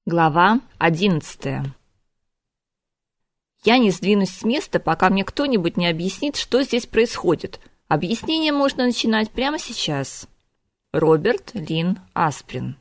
Глава 11. Я не сдвинусь с места, пока мне кто-нибудь не объяснит, что здесь происходит. Объяснение можно начинать прямо сейчас. Роберт Лин Асприн.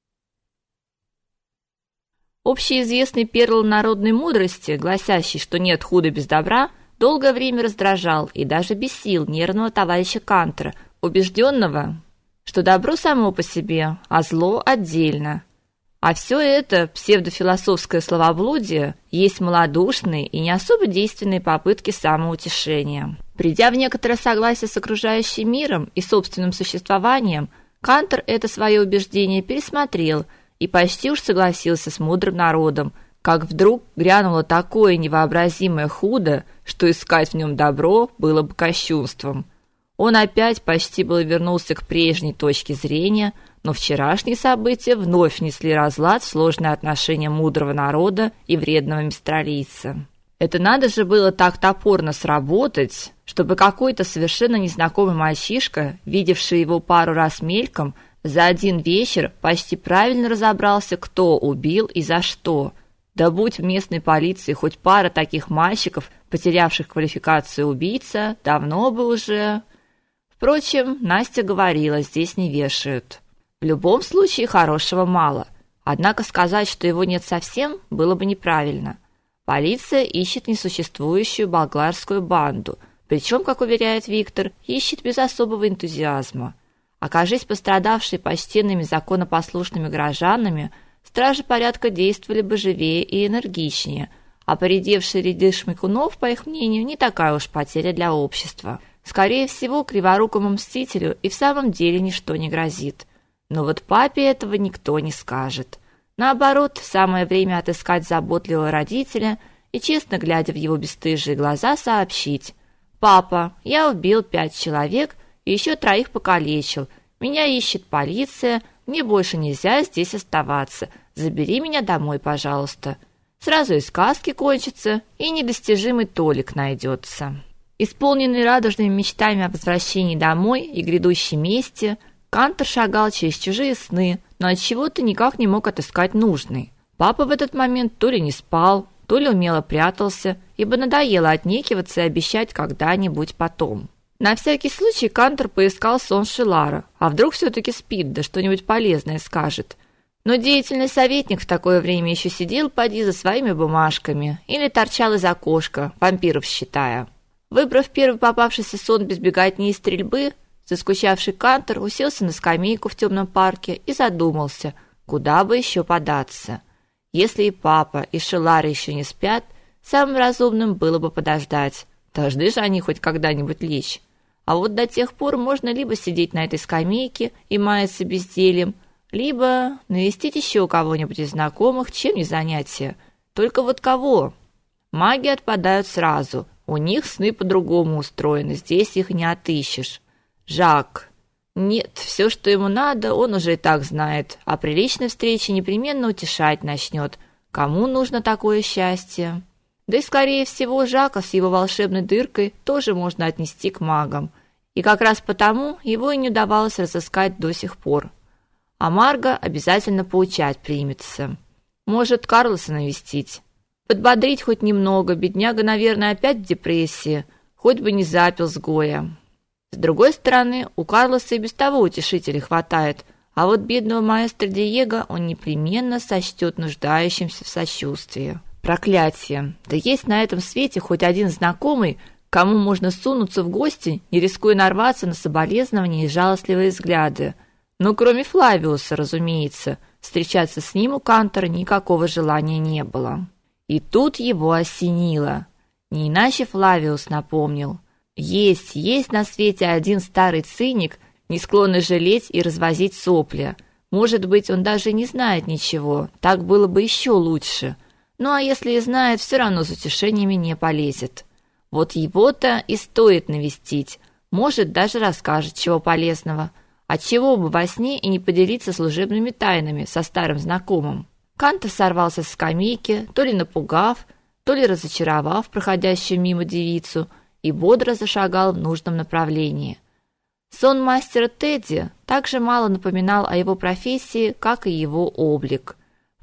Общеизвестный перл народной мудрости, гласящий, что нет худа без добра, долгое время раздражал и даже бесил нервного товарища Кантера, убежденного, что добро само по себе, а зло отдельно. А все это псевдофилософское словоблудие есть малодушные и не особо действенные попытки самоутешения. Придя в некоторое согласие с окружающим миром и собственным существованием, Кантер это свое убеждение пересмотрел и почти уж согласился с мудрым народом, как вдруг грянуло такое невообразимое худо, что искать в нем добро было бы кощунством. Он опять почти было вернулся к прежней точке зрения, но вчерашние события вновь внесли разлад в сложные отношения мудрого народа и вредного мистралийца. Это надо же было так топорно сработать, чтобы какой-то совершенно незнакомый мальчишка, видевший его пару раз мельком, за один вечер почти правильно разобрался, кто убил и за что. Да будь в местной полиции хоть пара таких мальчиков, потерявших квалификацию убийца, давно бы уже... Впрочем, Настя говорила, здесь не вешают. В любом случае хорошего мало. Однако сказать, что его нет совсем, было бы неправильно. Полиция ищет несуществующую болгарскую банду, причем, как уверяет Виктор, ищет без особого энтузиазма. Окажись пострадавшие почтенными законопослушными горожанами, стражи порядка действовали бы живее и энергичнее, а поредевшие ряды шмыкунов, по их мнению, не такая уж потеря для общества. Скорее всего, криворукому мстителю и в самом деле ничто не грозит. Но вот папе этого никто не скажет. Наоборот, самое время отыскать заботливого родителя и, честно глядя в его бесстыжие глаза, сообщить: «Папа, я убил 5 человек и еще 3 покалечил. Меня ищет полиция, мне больше нельзя здесь оставаться. Забери меня домой, пожалуйста». Сразу и сказки кончатся, и недостижимый Толик найдется. Исполненный радужными мечтами о возвращении домой и грядущей мести, Кантер шагал через чужие сны, но от чего-то никак не мог отыскать нужный. Папа в этот момент то ли не спал, то ли умело прятался, ибо надоело отнекиваться и обещать когда-нибудь потом. На всякий случай Кантер поискал сон Шилара, а вдруг все-таки спит, да что-нибудь полезное скажет. Но деятельный советник в такое время еще сидел поди за своими бумажками или торчал из окошка, вампиров считая. Выбрав первый попавшийся сон без беготни и стрельбы, заскучавший Кантер уселся на скамейку в темном парке и задумался, куда бы еще податься. Если и папа, и Шилар еще не спят, самым разумным было бы подождать. Должны же они хоть когда-нибудь лечь. А вот до тех пор можно либо сидеть на этой скамейке и маяться бездельем, либо навестить еще кого-нибудь из знакомых, чем не занятие. Только вот кого? Маги отпадают сразу. У них сны по-другому устроены, здесь их не отыщешь. Жак. Нет, все, что ему надо, он уже и так знает, а при личной встрече непременно утешать начнет. Кому нужно такое счастье? Да и, скорее всего, Жака с его волшебной дыркой тоже можно отнести к магам. И как раз потому его и не удавалось разыскать до сих пор. А Марго обязательно поучать примется. Может, Карлоса навестить. Подбодрить хоть немного, бедняга, наверное, опять в депрессии, хоть бы не запил с Гоя. С другой стороны, у Карлоса и без того утешителей хватает, а вот бедного маэстро Диего он непременно сочтет нуждающимся в сочувствии. Проклятие! Да есть на этом свете хоть один знакомый, кому можно сунуться в гости, не рискуя нарваться на соболезнования и жалостливые взгляды. Ну, кроме Флавиуса, разумеется, встречаться с ним у Кантера никакого желания не было. И тут его осенило. Не иначе Флавиус напомнил. Есть на свете один старый циник, не склонный жалеть и развозить сопли. Может быть, он даже не знает ничего, так было бы еще лучше. Ну а если и знает, все равно с утешениями не полезет. Вот его-то и стоит навестить. Может, даже расскажет чего полезного. Отчего бы во сне и не поделиться служебными тайнами со старым знакомым. Кантер сорвался с скамейки, то ли напугав, то ли разочаровав проходящую мимо девицу, и бодро зашагал в нужном направлении. Сон мастера Тедди также мало напоминал о его профессии, как и его облик.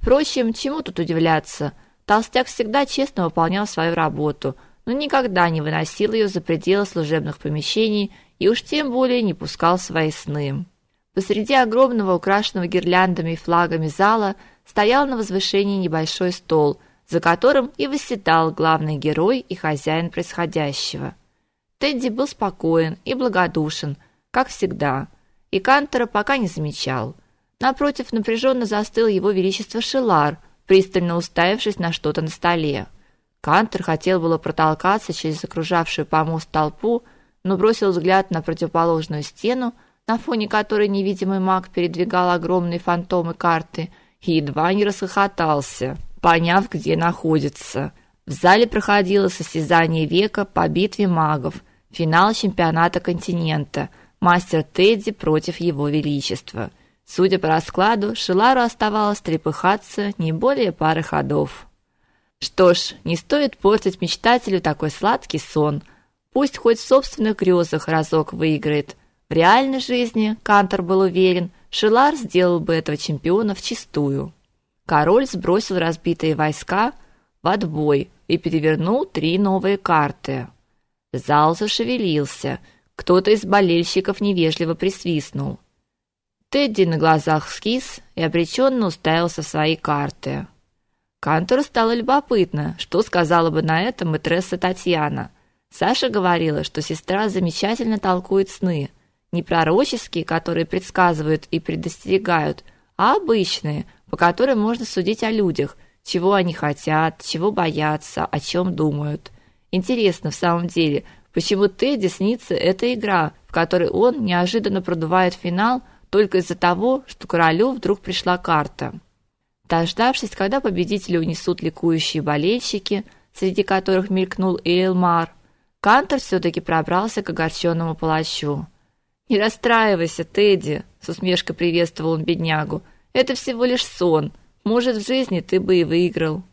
Впрочем, чему тут удивляться? Толстяк всегда честно выполнял свою работу, но никогда не выносил ее за пределы служебных помещений и уж тем более не пускал в свои сны. Посреди огромного украшенного гирляндами и флагами зала стоял на возвышении небольшой стол, за которым и восседал главный герой и хозяин происходящего. Тедди был спокоен и благодушен, как всегда, и Кантора пока не замечал. Напротив, напряженно застыл его величество Шелар, пристально уставившись на что-то на столе. Кантор хотел было протолкаться через окружавшую помост толпу, но бросил взгляд на противоположную стену, на фоне которой невидимый маг передвигал огромные фантомы карты, и едва не расхохотался, поняв, где находится. В зале проходило состязание века по битве магов, финал чемпионата континента, мастер Тедди против его величества. Судя по раскладу, Шелару оставалось трепыхаться не более пары ходов. Что ж, не стоит портить мечтателю такой сладкий сон. Пусть хоть в собственных грезах разок выиграет. В реальной жизни, Кантор был уверен, Шелар сделал бы этого чемпиона вчистую. Король сбросил разбитые войска в отбой и перевернул 3 новые карты. Зал зашевелился. Кто-то из болельщиков невежливо присвистнул. Тедди на глазах скис и обреченно уставился в свои карты. Кантору стало любопытно, что сказала бы на это мэтресса Татьяна. Саша говорила, что сестра замечательно толкует сны, не пророческие, которые предсказывают и предостерегают, а обычные, по которым можно судить о людях, чего они хотят, чего боятся, о чем думают. Интересно в самом деле, почему Тедди снится эта игра, в которой он неожиданно продувает финал только из-за того, что королю вдруг пришла карта. Дождавшись, когда победителя унесут ликующие болельщики, среди которых мелькнул и Элмар, Кантор все-таки пробрался к огорченному палачу. «Не расстраивайся, Тедди», — с усмешкой приветствовал он беднягу. «Это всего лишь сон. Может, в жизни ты бы и выиграл».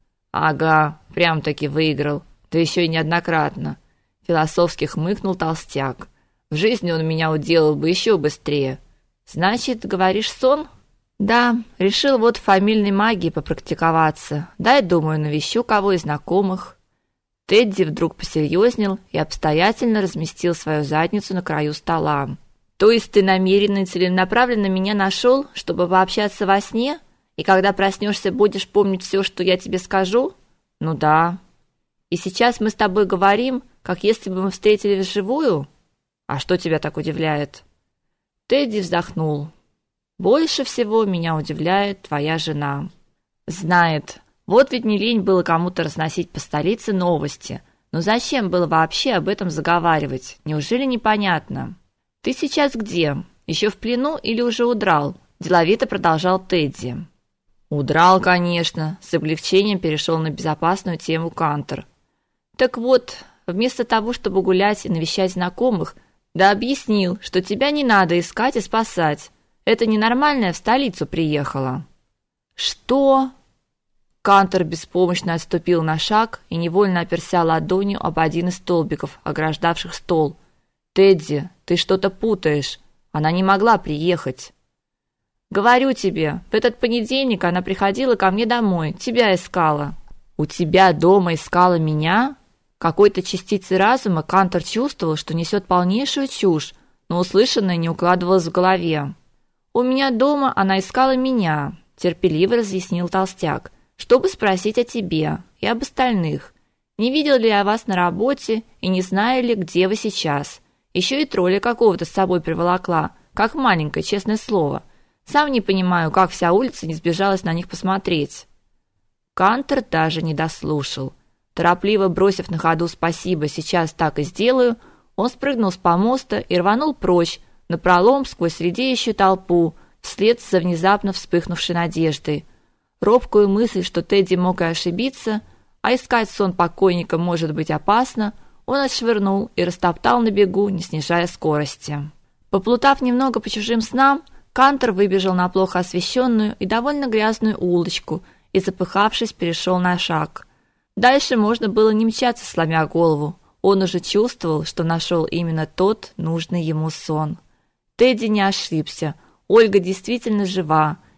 «Ага, прям-таки выиграл, да еще и неоднократно», — философски хмыкнул толстяк. «В жизни он меня уделал бы еще быстрее». «Значит, говоришь, сон?» «Да, решил вот в фамильной магии попрактиковаться. Дай, думаю, навещу кого из знакомых». Тедди вдруг посерьезнел и обстоятельно разместил свою задницу на краю стола. «То есть ты намеренно и целенаправленно меня нашел, чтобы пообщаться во сне? И когда проснешься, будешь помнить все, что я тебе скажу?» «Ну да». «И сейчас мы с тобой говорим, как если бы мы встретились вживую?» «А что тебя так удивляет?» Тедди вздохнул. «Больше всего меня удивляет твоя жена. Знает. Вот ведь не лень было кому-то разносить по столице новости. Но зачем было вообще об этом заговаривать? Неужели непонятно?» «Ты сейчас где? Еще в плену или уже удрал?» Деловито продолжал Тедди. «Удрал, конечно», — с облегчением перешел на безопасную тему Кантор. «Так вот, вместо того, чтобы гулять и навещать знакомых, да объяснил, что тебя не надо искать и спасать. Это ненормальная в столицу приехала». «Что?» Кантор беспомощно отступил на шаг и невольно оперся ладонью об один из столбиков, ограждавших стол. «Тедди, ты что-то путаешь. Она не могла приехать». «Говорю тебе, в этот понедельник она приходила ко мне домой, тебя искала». «У тебя дома искала меня?» Какой-то частицей разума Кантор чувствовал, что несет полнейшую чушь, но услышанное не укладывалось в голове. «У меня дома она искала меня», – терпеливо разъяснил толстяк, «чтобы спросить о тебе и об остальных. Не видел ли я вас на работе и не знаю ли, где вы сейчас. Еще и тролля какого-то с собой приволокла, как маленькое, честное слово. Сам не понимаю, как вся улица не сбежалась на них посмотреть». Кантор даже не дослушал. Торопливо бросив на ходу «спасибо, сейчас так и сделаю», он спрыгнул с помоста и рванул прочь, напролом сквозь редеющую толпу, вслед за внезапно вспыхнувшей надеждой. Робкую мысль, что Тедди мог и ошибиться, а искать сон покойника может быть опасно, он отшвырнул и растоптал на бегу, не снижая скорости. Поплутав немного по чужим снам, Кантор выбежал на плохо освещенную и довольно грязную улочку и, запыхавшись, перешел на шаг. Дальше можно было не мчаться, сломя голову. Он уже чувствовал, что нашел именно тот нужный ему сон. Тедди не ошибся. Ольга действительно жива,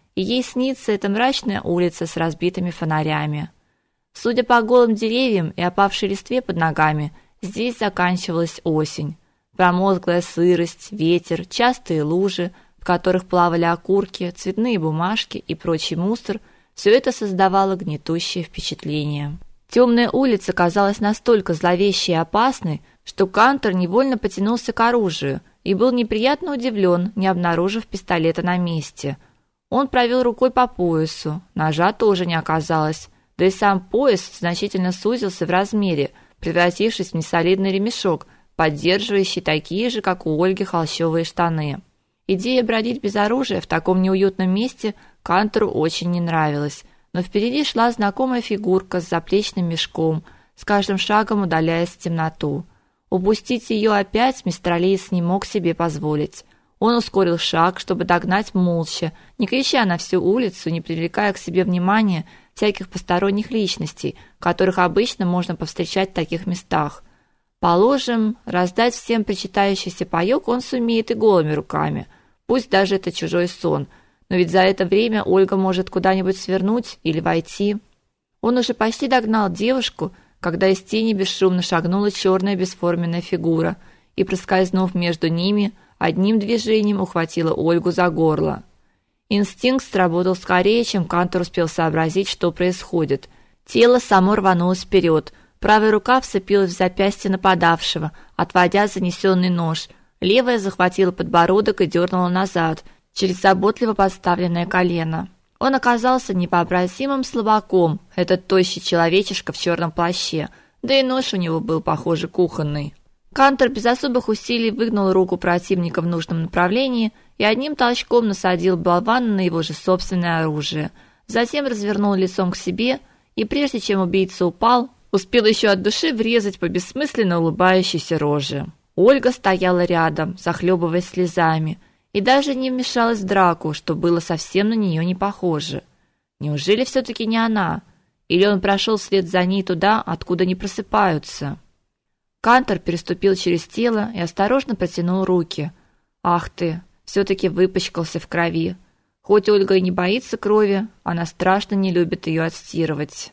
и ей снится эта мрачная улица с разбитыми фонарями. Судя по голым деревьям и опавшей листве под ногами, здесь заканчивалась осень. Промозглая сырость, ветер, частые лужи, в которых плавали окурки, цветные бумажки и прочий мусор, все это создавало гнетущее впечатление. Темная улица казалась настолько зловещей и опасной, что Кантор невольно потянулся к оружию и был неприятно удивлен, не обнаружив пистолета на месте. Он провел рукой по поясу, ножа тоже не оказалось, да и сам пояс значительно сузился в размере, превратившись в несолидный ремешок, поддерживающий такие же, как у Ольги, холщовые штаны. Идея бродить без оружия в таком неуютном месте Кантору очень не нравилась, но впереди шла знакомая фигурка с заплечным мешком, с каждым шагом удаляясь в темноту. Упустить ее опять мистер Алиес не мог себе позволить. Он ускорил шаг, чтобы догнать молча, не крича на всю улицу, не привлекая к себе внимания всяких посторонних личностей, которых обычно можно повстречать в таких местах. Положим, раздать всем причитающийся паёк он сумеет и голыми руками, пусть даже это чужой сон, но ведь за это время Ольга может куда-нибудь свернуть или войти. Он уже почти догнал девушку, когда из тени бесшумно шагнула черная бесформенная фигура и, проскользнув между ними, одним движением ухватила Ольгу за горло. Инстинкт сработал скорее, чем Кантор успел сообразить, что происходит. Тело само рванулось вперед, правая рука вцепилась в запястье нападавшего, отводя занесенный нож. Левая захватила подбородок и дернула назад, через заботливо подставленное колено. Он оказался невообразимым слабаком, этот тощий человечишка в черном плаще, да и нож у него был, похоже, кухонный. Кантор без особых усилий выгнал руку противника в нужном направлении и одним толчком насадил болвана на его же собственное оружие. Затем развернул лицом к себе и, прежде чем убийца упал, успел еще от души врезать по бессмысленно улыбающейся роже. Ольга стояла рядом, захлебываясь слезами, и даже не вмешалась в драку, что было совсем на нее не похоже. Неужели все-таки не она? Или он прошел вслед за ней туда, откуда не просыпаются? Кантор переступил через тело и осторожно протянул руки. Ах ты, все-таки выпачкался в крови. Хоть Ольга и не боится крови, она страшно не любит ее отстирывать.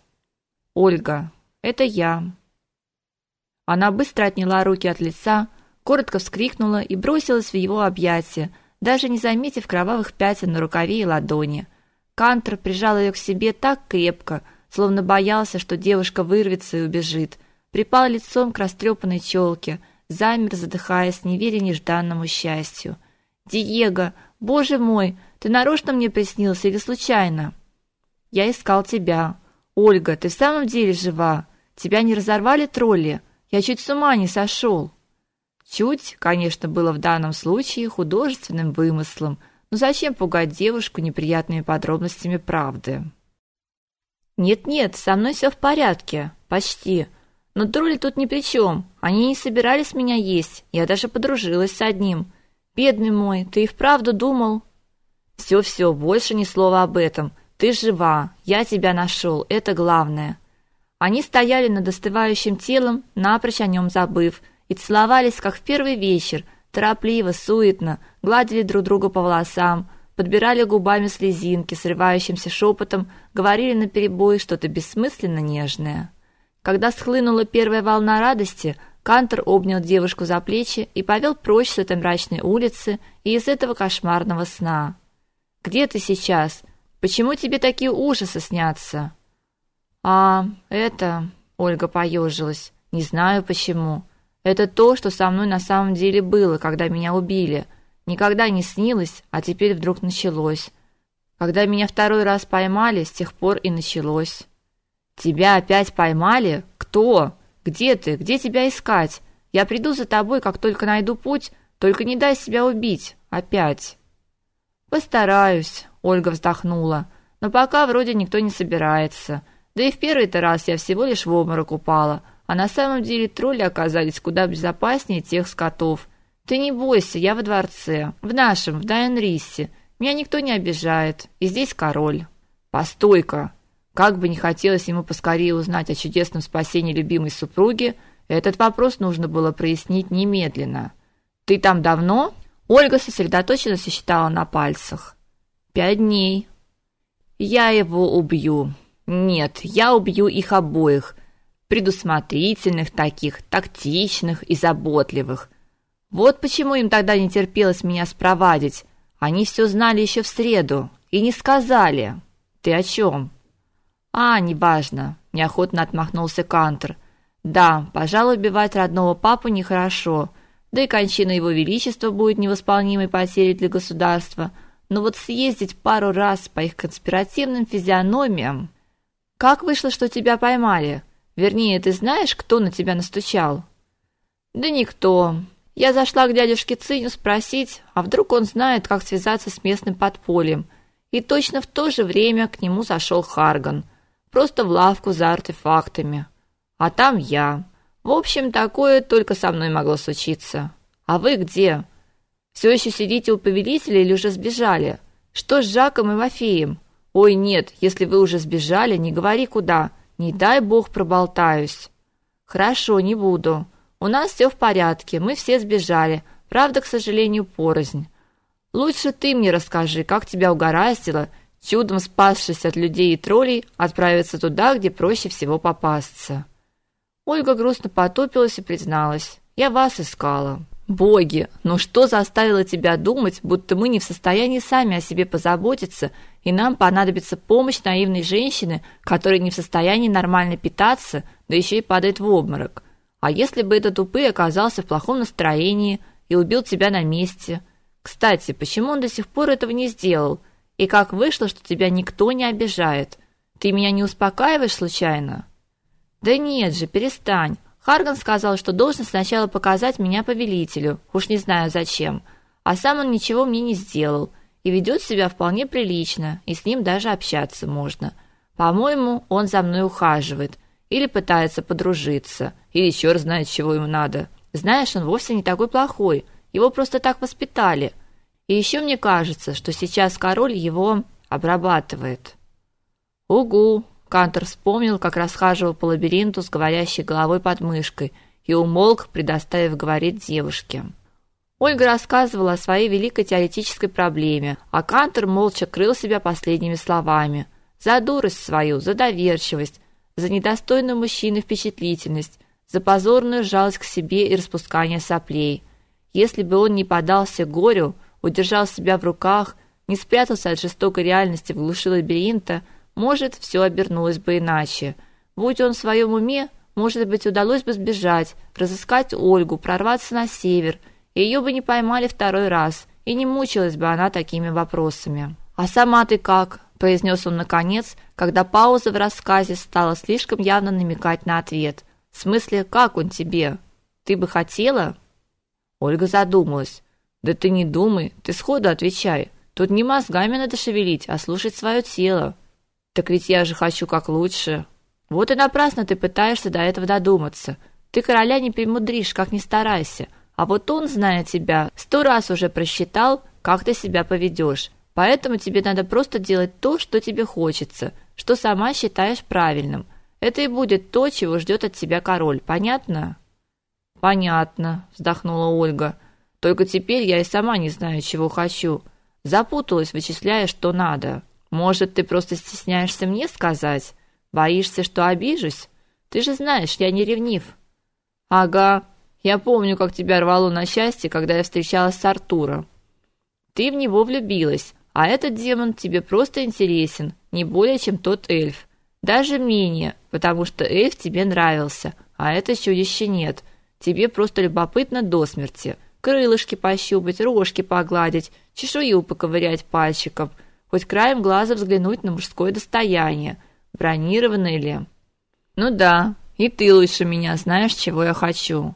Ольга, это я. Она быстро отняла руки от лица, коротко вскрикнула и бросилась в его объятия, даже не заметив кровавых пятен на рукаве и ладони. Кантор прижал ее к себе так крепко, словно боялся, что девушка вырвется и убежит. Припал лицом к растрепанной челке, замер, задыхаясь, не веря нежданному счастью. «Диего, боже мой, ты нарочно мне приснился или случайно?» «Я искал тебя. Ольга, ты в самом деле жива? Тебя не разорвали тролли? Я чуть с ума не сошел». Чуть, конечно, было в данном случае художественным вымыслом, но зачем пугать девушку неприятными подробностями правды? Нет-нет, со мной все в порядке, почти. Но тролли тут ни при чем. Они не собирались меня есть. Я даже подружилась с одним. Бедный мой, ты и вправду думал? Все, больше ни слова об этом. Ты жива. Я тебя нашел. Это главное. Они стояли над остывающим телом, напрочь о нем забыв, и целовались, как в первый вечер, торопливо, суетно, гладили друг друга по волосам, подбирали губами слезинки, срывающимся шепотом, говорили наперебой что-то бессмысленно нежное. Когда схлынула первая волна радости, Кантор обнял девушку за плечи и повел прочь с этой мрачной улицы и из этого кошмарного сна. «Где ты сейчас? Почему тебе такие ужасы снятся?» Это...» — Ольга поежилась. «Не знаю почему. Это то, что со мной на самом деле было, когда меня убили. Никогда не снилось, а теперь вдруг началось. Когда меня второй раз поймали, с тех пор и началось». «Тебя опять поймали? Кто? Где ты? Где тебя искать? Я приду за тобой, как только найду путь, только не дай себя убить. Опять». «Постараюсь», — Ольга вздохнула, «но пока вроде никто не собирается. Да и в первый-то раз я всего лишь в обморок упала, а на самом деле тролли оказались куда безопаснее тех скотов. Ты не бойся, я во дворце, в нашем, в Дайенрисе. Меня никто не обижает, и здесь король». «Постой-ка!» Как бы не хотелось ему поскорее узнать о чудесном спасении любимой супруги, этот вопрос нужно было прояснить немедленно. «Ты там давно?» Ольга сосредоточенно сосчитала на пальцах. 5 дней. Я его убью. Нет, я убью их обоих. Предусмотрительных таких, тактичных и заботливых. Вот почему им тогда не терпелось меня спровадить. Они все знали еще в среду и не сказали. Ты о чем? Неважно, неохотно отмахнулся Кантер. Да, пожалуй, убивать родного папу нехорошо. Да и кончина его величества будет невосполнимой потерей для государства. Но вот съездить пару раз по их конспиративным физиономиям. Как вышло, что тебя поймали? Вернее, ты знаешь, кто на тебя настучал? Да никто. Я зашла к дядюшке Циню спросить, а вдруг он знает, как связаться с местным подпольем. И точно в то же время к нему зашел Харган. Просто в лавку за артефактами. А там я. В общем, такое только со мной могло случиться. А вы где? Все еще сидите у повелителя или уже сбежали? Что с Жаком и Мафеем? Ой, нет, если вы уже сбежали, не говори куда. Не дай бог проболтаюсь. Хорошо, не буду. У нас все в порядке, мы все сбежали. Правда, к сожалению, порознь. Лучше ты мне расскажи, как тебя угораздило, чудом спасшись от людей и троллей, отправиться туда, где проще всего попасться. Ольга грустно потупилась и призналась: я вас искала. Боги, ну что заставило тебя думать, будто мы не в состоянии сами о себе позаботиться, и нам понадобится помощь наивной женщины, которая не в состоянии нормально питаться, да еще и падает в обморок? А если бы этот упырь оказался в плохом настроении и убил тебя на месте? Кстати, почему он до сих пор этого не сделал? И как вышло, что тебя никто не обижает? Ты меня не успокаиваешь случайно? Да нет же, перестань. Харган сказал, что должен сначала показать меня повелителю, уж не знаю зачем, а сам он ничего мне не сделал и ведет себя вполне прилично, и с ним даже общаться можно. По-моему, он за мной ухаживает или пытается подружиться, или черт знает, чего ему надо. Знаешь, он вовсе не такой плохой, его просто так воспитали. И еще мне кажется, что сейчас король его обрабатывает. Угу. Кантер вспомнил, как расхаживал по лабиринту с говорящей головой под мышкой, и умолк, предоставив говорить девушке. Ольга рассказывала о своей великой теоретической проблеме, а Кантер молча крыл себя последними словами. За дурость свою, за доверчивость, за недостойную мужчины впечатлительность, за позорную жалость к себе и распускание соплей. Если бы он не поддался горю, удержал себя в руках, не спрятался от жестокой реальности в глуши лабиринта, может, все обернулось бы иначе. Будь он в своем уме, может быть, удалось бы сбежать, разыскать Ольгу, прорваться на север, и ее бы не поймали второй раз, и не мучилась бы она такими вопросами. «А сама ты как?» – произнес он наконец, когда пауза в рассказе стала слишком явно намекать на ответ. «В смысле, как он тебе? Ты бы хотела?» Ольга задумалась. «Да ты не думай, ты сходу отвечай. Тут не мозгами надо шевелить, а слушать свое тело». Так ведь я же хочу как лучше. Вот и напрасно ты пытаешься до этого додуматься. Ты короля не премудришь, как ни старайся. А вот он, зная тебя, 100 раз уже просчитал, как ты себя поведешь. Поэтому тебе надо просто делать то, что тебе хочется, что сама считаешь правильным. Это и будет то, чего ждет от тебя король. Понятно? Понятно, вздохнула Ольга. Только теперь я и сама не знаю, чего хочу. Запуталась, вычисляя, что надо. Может, ты просто стесняешься мне сказать? Боишься, что обижусь? Ты же знаешь, я не ревнив. Ага, я помню, как тебя рвало на счастье, когда я встречалась с Артуром. Ты в него влюбилась, а этот демон тебе просто интересен, не более, чем тот эльф. Даже менее, потому что эльф тебе нравился, а это чудище нет. Тебе просто любопытно до смерти. Крылышки пощупать, рожки погладить, чешую поковырять пальчиком – хоть краем глаза взглянуть на мужское достояние, бронированное ли. Ну да, и ты лучше меня знаешь, чего я хочу.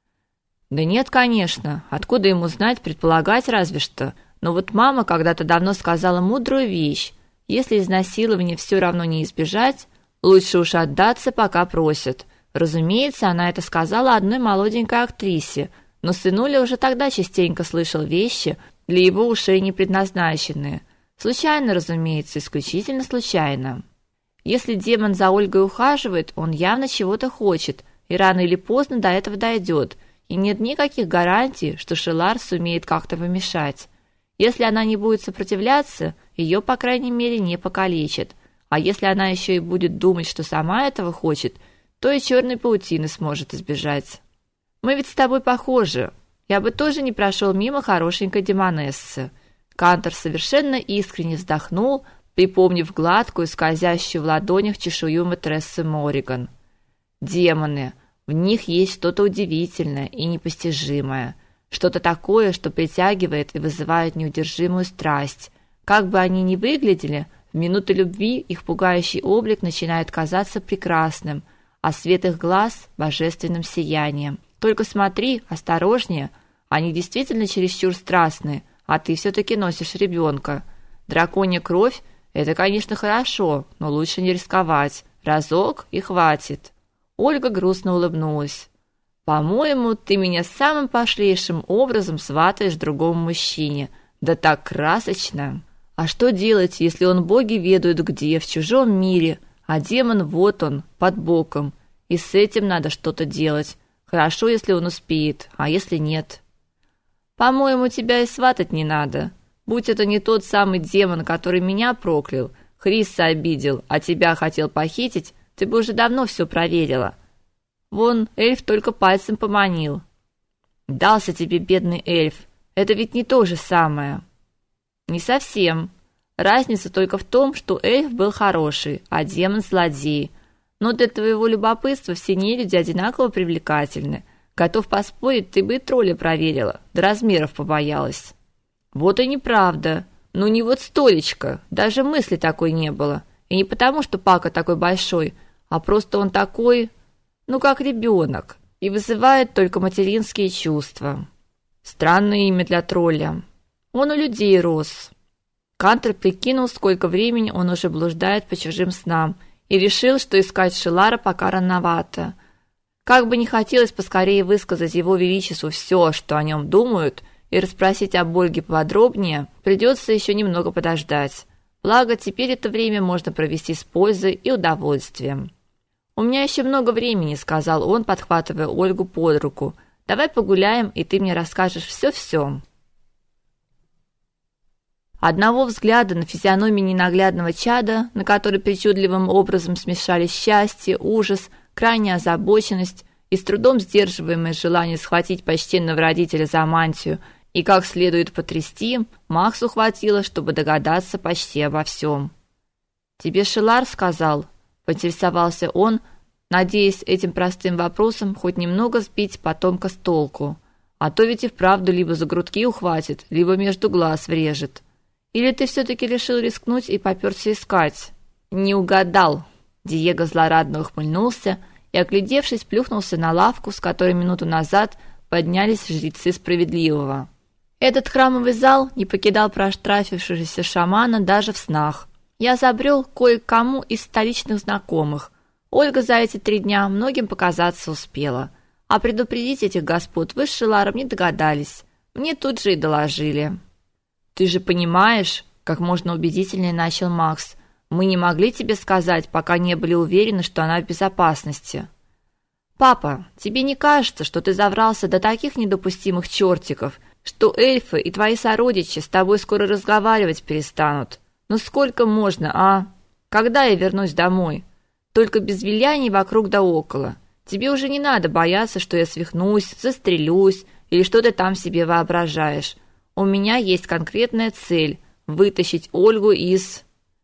Да нет, конечно, откуда ему знать, предполагать разве что. Но вот мама когда-то давно сказала мудрую вещь: если изнасилования все равно не избежать, лучше уж отдаться, пока просят. Разумеется, она это сказала одной молоденькой актрисе, но сынуля уже тогда частенько слышал вещи, для его ушей не предназначенные. Случайно, разумеется, исключительно случайно. Если демон за Ольгой ухаживает, он явно чего-то хочет, и рано или поздно до этого дойдет, и нет никаких гарантий, что Шелар сумеет как-то помешать. Если она не будет сопротивляться, ее, по крайней мере, не покалечит. А если она еще и будет думать, что сама этого хочет, то и черной паутины сможет избежать. Мы ведь с тобой похожи. Я бы тоже не прошел мимо хорошенькой демонессы. Кантор совершенно искренне вздохнул, припомнив гладкую, скользящую в ладонях чешую мэтрессы Мориган. Демоны, в них есть что-то удивительное и непостижимое, что-то такое, что притягивает и вызывает неудержимую страсть. Как бы они ни выглядели, в минуты любви их пугающий облик начинает казаться прекрасным, а свет их глаз божественным сиянием. Только смотри, осторожнее, они действительно чересчур страстные, а ты все-таки носишь ребенка. Драконья кровь – это, конечно, хорошо, но лучше не рисковать. Разок и хватит. Ольга грустно улыбнулась. По-моему, ты меня самым пошлейшим образом сватаешь другому мужчине. Да так красочно. А что делать, если он боги ведают где, в чужом мире, а демон вот он, под боком, и с этим надо что-то делать. Хорошо, если он успеет, а если нет? По-моему, тебя и сватать не надо. Будь это не тот самый демон, который меня проклял, Хриса обидел, а тебя хотел похитить, ты бы уже давно все проверила. Вон, эльф только пальцем поманил. Дался тебе бедный эльф. Это ведь не то же самое. Не совсем. Разница только в том, что эльф был хороший, а демон злодей. Но для твоего любопытства все нелюди одинаково привлекательны. Готов поспорить, ты бы и тролля проверила, до размеров побоялась. Вот и неправда. Ну не вот столечко, даже мысли такой не было. И не потому, что Пака такой большой, а просто он такой, ну как ребенок, и вызывает только материнские чувства. Странное имя для тролля. Он у людей рос. Кантор прикинул, сколько времени он уже блуждает по чужим снам, и решил, что искать Шелара пока рановато. Как бы не хотелось поскорее высказать его величеству все, что о нем думают, и расспросить об Ольге подробнее, придется еще немного подождать. Благо, теперь это время можно провести с пользой и удовольствием. «У меня еще много времени», — сказал он, подхватывая Ольгу под руку. «Давай погуляем, и ты мне расскажешь все-все». Одного взгляда на физиономию ненаглядного чада, на которой причудливым образом смешались счастье, ужас, крайняя озабоченность и с трудом сдерживаемое желание схватить почтенного родителя за мантию и как следует потрясти, Максу хватило, чтобы догадаться почти обо всем. «Тебе Шелар сказал?» – поинтересовался он, надеясь этим простым вопросом хоть немного сбить потомка с толку. А то ведь и вправду либо за грудки ухватит, либо между глаз врежет. Или ты все-таки решил рискнуть и попёрся искать? Не угадал. Диего злорадно ухмыльнулся и, оглядевшись, плюхнулся на лавку, с которой минуту назад поднялись жрецы справедливого. Этот храмовый зал не покидал проштрафившегося шамана даже в снах. Я забрел кое-кому из столичных знакомых. Ольга за эти 3 дня многим показаться успела. А предупредить этих господ вы с Шеларом не догадались. Мне тут же и доложили. «Ты же понимаешь, как можно убедительнее начал Макс, мы не могли тебе сказать, пока не были уверены, что она в безопасности». «Папа, тебе не кажется, что ты заврался до таких недопустимых чертиков, что эльфы и твои сородичи с тобой скоро разговаривать перестанут? Ну сколько можно, а? Когда я вернусь домой? Только без виляний вокруг да около. Тебе уже не надо бояться, что я свихнусь, застрелюсь или что ты там себе воображаешь. У меня есть конкретная цель – вытащить Ольгу из…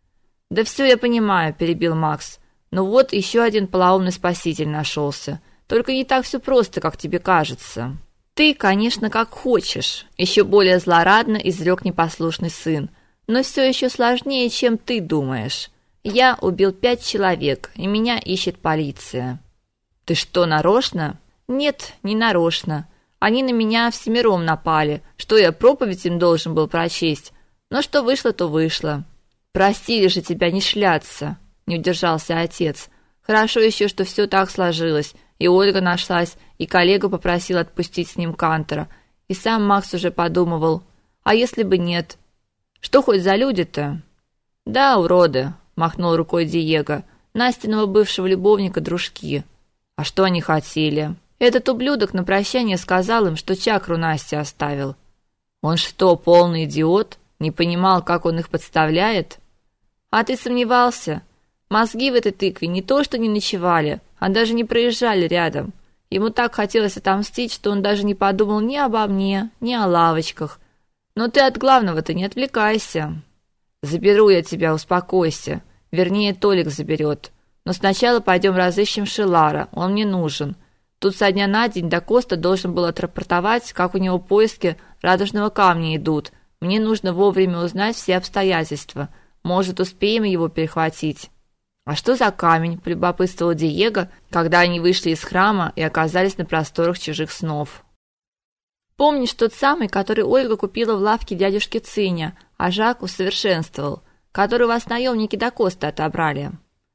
«Да все я понимаю», – перебил Макс. «Но вот еще один полоумный спаситель нашелся. Только не так все просто, как тебе кажется». «Ты, конечно, как хочешь», – еще более злорадно изрек непослушный сын. «Но все еще сложнее, чем ты думаешь. Я убил 5 человек, и меня ищет полиция». «Ты что, нарочно?» «Нет, не нарочно. Они на меня всемиром напали. Что я проповедь им должен был прочесть? Но что вышло, то вышло». «Просили же тебя не шляться», – не удержался отец. «Хорошо еще, что все так сложилось, и Ольга нашлась, и коллега попросил отпустить с ним Кантора. И сам Макс уже подумывал, а если бы нет? Что хоть за люди-то?» «Да, уроды», – махнул рукой Диего. «Настиного бывшего любовника дружки». «А что они хотели?» «Этот ублюдок на прощание сказал им, что чакру Насте оставил». «Он что, полный идиот?» Не понимал, как он их подставляет? А ты сомневался? Мозги в этой тыкве не то что не ночевали, а даже не проезжали рядом. Ему так хотелось отомстить, что он даже не подумал ни обо мне, ни о лавочках. Но ты от главного-то не отвлекайся. Заберу я тебя, успокойся. Вернее, Толик заберет. Но сначала пойдем разыщем Шелара, он мне нужен. Тут со дня на день до Коста должен был отрапортовать, как у него поиски радужного камня идут. Мне нужно вовремя узнать все обстоятельства. Может, успеем его перехватить. А что за камень? Полюбопытствовал Диего, когда они вышли из храма и оказались на просторах чужих снов. Помнишь тот самый, который Ольга купила в лавке дядюшки Циня, а Жак усовершенствовал, который вас наемники до Коста отобрали?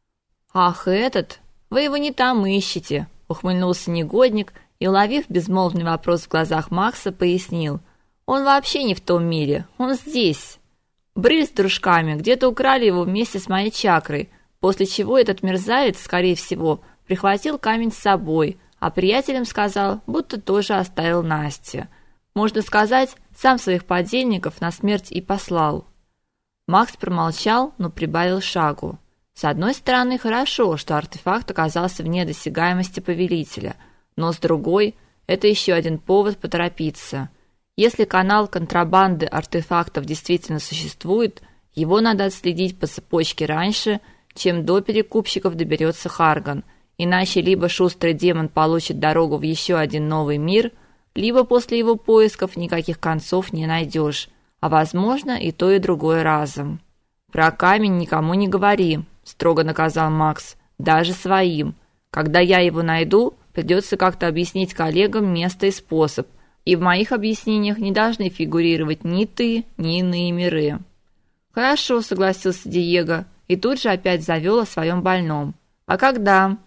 Ах, этот? Вы его не там ищете, ухмыльнулся негодник и, уловив безмолвный вопрос в глазах Макса, пояснил: он вообще не в том мире, он здесь. Брыль с дружками где-то украли его вместе с моей чакрой, после чего этот мерзавец, скорее всего, прихватил камень с собой, а приятелям сказал, будто тоже оставил Насте. Можно сказать, сам своих подельников на смерть и послал. Макс промолчал, но прибавил шагу. С одной стороны, хорошо, что артефакт оказался вне досягаемости повелителя, но с другой, это еще один повод поторопиться. Если канал контрабанды артефактов действительно существует, его надо отследить по цепочке раньше, чем до перекупщиков доберется Харган, иначе либо шустрый демон получит дорогу в еще один новый мир, либо после его поисков никаких концов не найдешь, а возможно и то, и другое разом. Про камень никому не говори, строго наказал Макс, даже своим. Когда я его найду, придется как-то объяснить коллегам место и способ, и в моих объяснениях не должны фигурировать ни ты, ни иные миры. Хорошо, согласился Диего, и тут же опять завел о своем больном. А когда?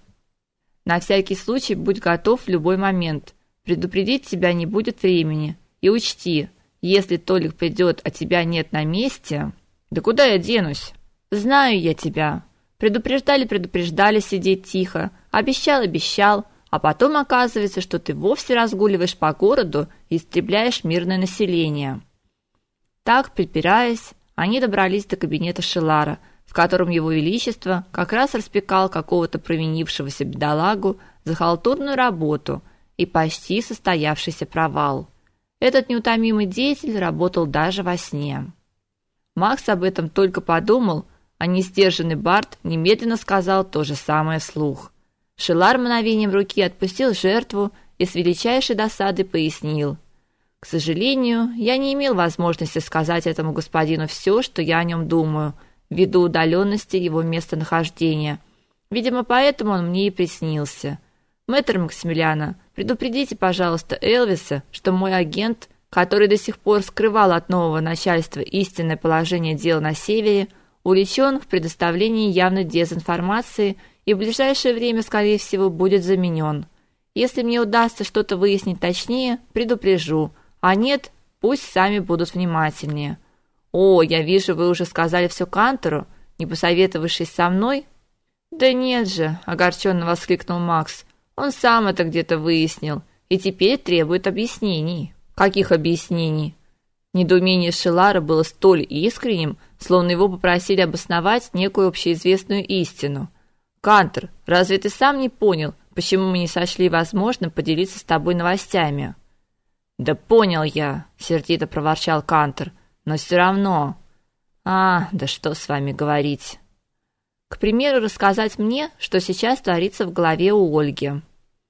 На всякий случай будь готов в любой момент. Предупредить тебя не будет времени. И учти, если Толик придет, а тебя нет на месте... Да куда я денусь? Знаю я тебя. Предупреждали сидеть тихо, обещал, а потом оказывается, что ты вовсе разгуливаешь по городу и истребляешь мирное население. Так, припираясь, они добрались до кабинета Шелара, в котором его величество как раз распекал какого-то провинившегося бедолагу за халтурную работу и почти состоявшийся провал. Этот неутомимый деятель работал даже во сне. Макс об этом только подумал, а несдержанный Барт немедленно сказал то же самое вслух. Шелар мгновением руки отпустил жертву и с величайшей досадой пояснил: «К сожалению, я не имел возможности сказать этому господину все, что я о нем думаю, ввиду удаленности его местонахождения. Видимо, поэтому он мне и приснился. Мэтр Максимилиана, предупредите, пожалуйста, Элвиса, что мой агент, который до сих пор скрывал от нового начальства истинное положение дел на севере, увлечен в предоставлении явной дезинформации и в ближайшее время, скорее всего, будет заменен. Если мне удастся что-то выяснить точнее, предупрежу, а нет, пусть сами будут внимательнее». «О, я вижу, вы уже сказали все Кантору, не посоветовавшись со мной?» «Да нет же», — огорченно воскликнул Макс, «он сам это где-то выяснил и теперь требует объяснений». «Каких объяснений?» Недоумение Шелара было столь искренним, словно его попросили обосновать некую общеизвестную истину. «Кантор, разве ты сам не понял, почему мы не сочли возможным поделиться с тобой новостями?» «Да понял я», — сердито проворчал Кантор, «но все равно...» «А, да что с вами говорить?» «К примеру, рассказать мне, что сейчас творится в голове у Ольги».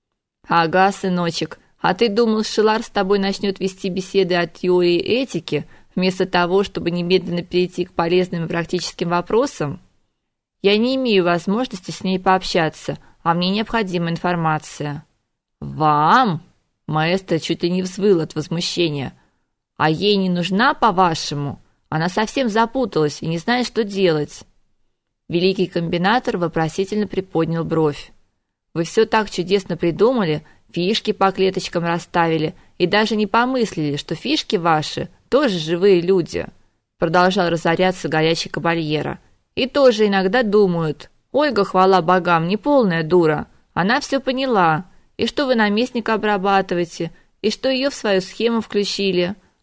«Ага, сыночек, а ты думал, Шелар с тобой начнет вести беседы о теории этики, вместо того, чтобы немедленно перейти к полезным и практическим вопросам? Я не имею возможности с ней пообщаться, а мне необходима информация». «Вам?» Маэстро чуть ли не взвыл от возмущения. «А ей не нужна, по-вашему? Она совсем запуталась и не знает, что делать». Великий комбинатор вопросительно приподнял бровь. «Вы все так чудесно придумали, фишки по клеточкам расставили и даже не помыслили, что фишки ваши тоже живые люди», продолжал разоряться горячий кабальера. «И тоже иногда думают: Ольга, хвала богам, не полная дура, она все поняла, и что вы наместника обрабатываете, и что ее в свою схему включили,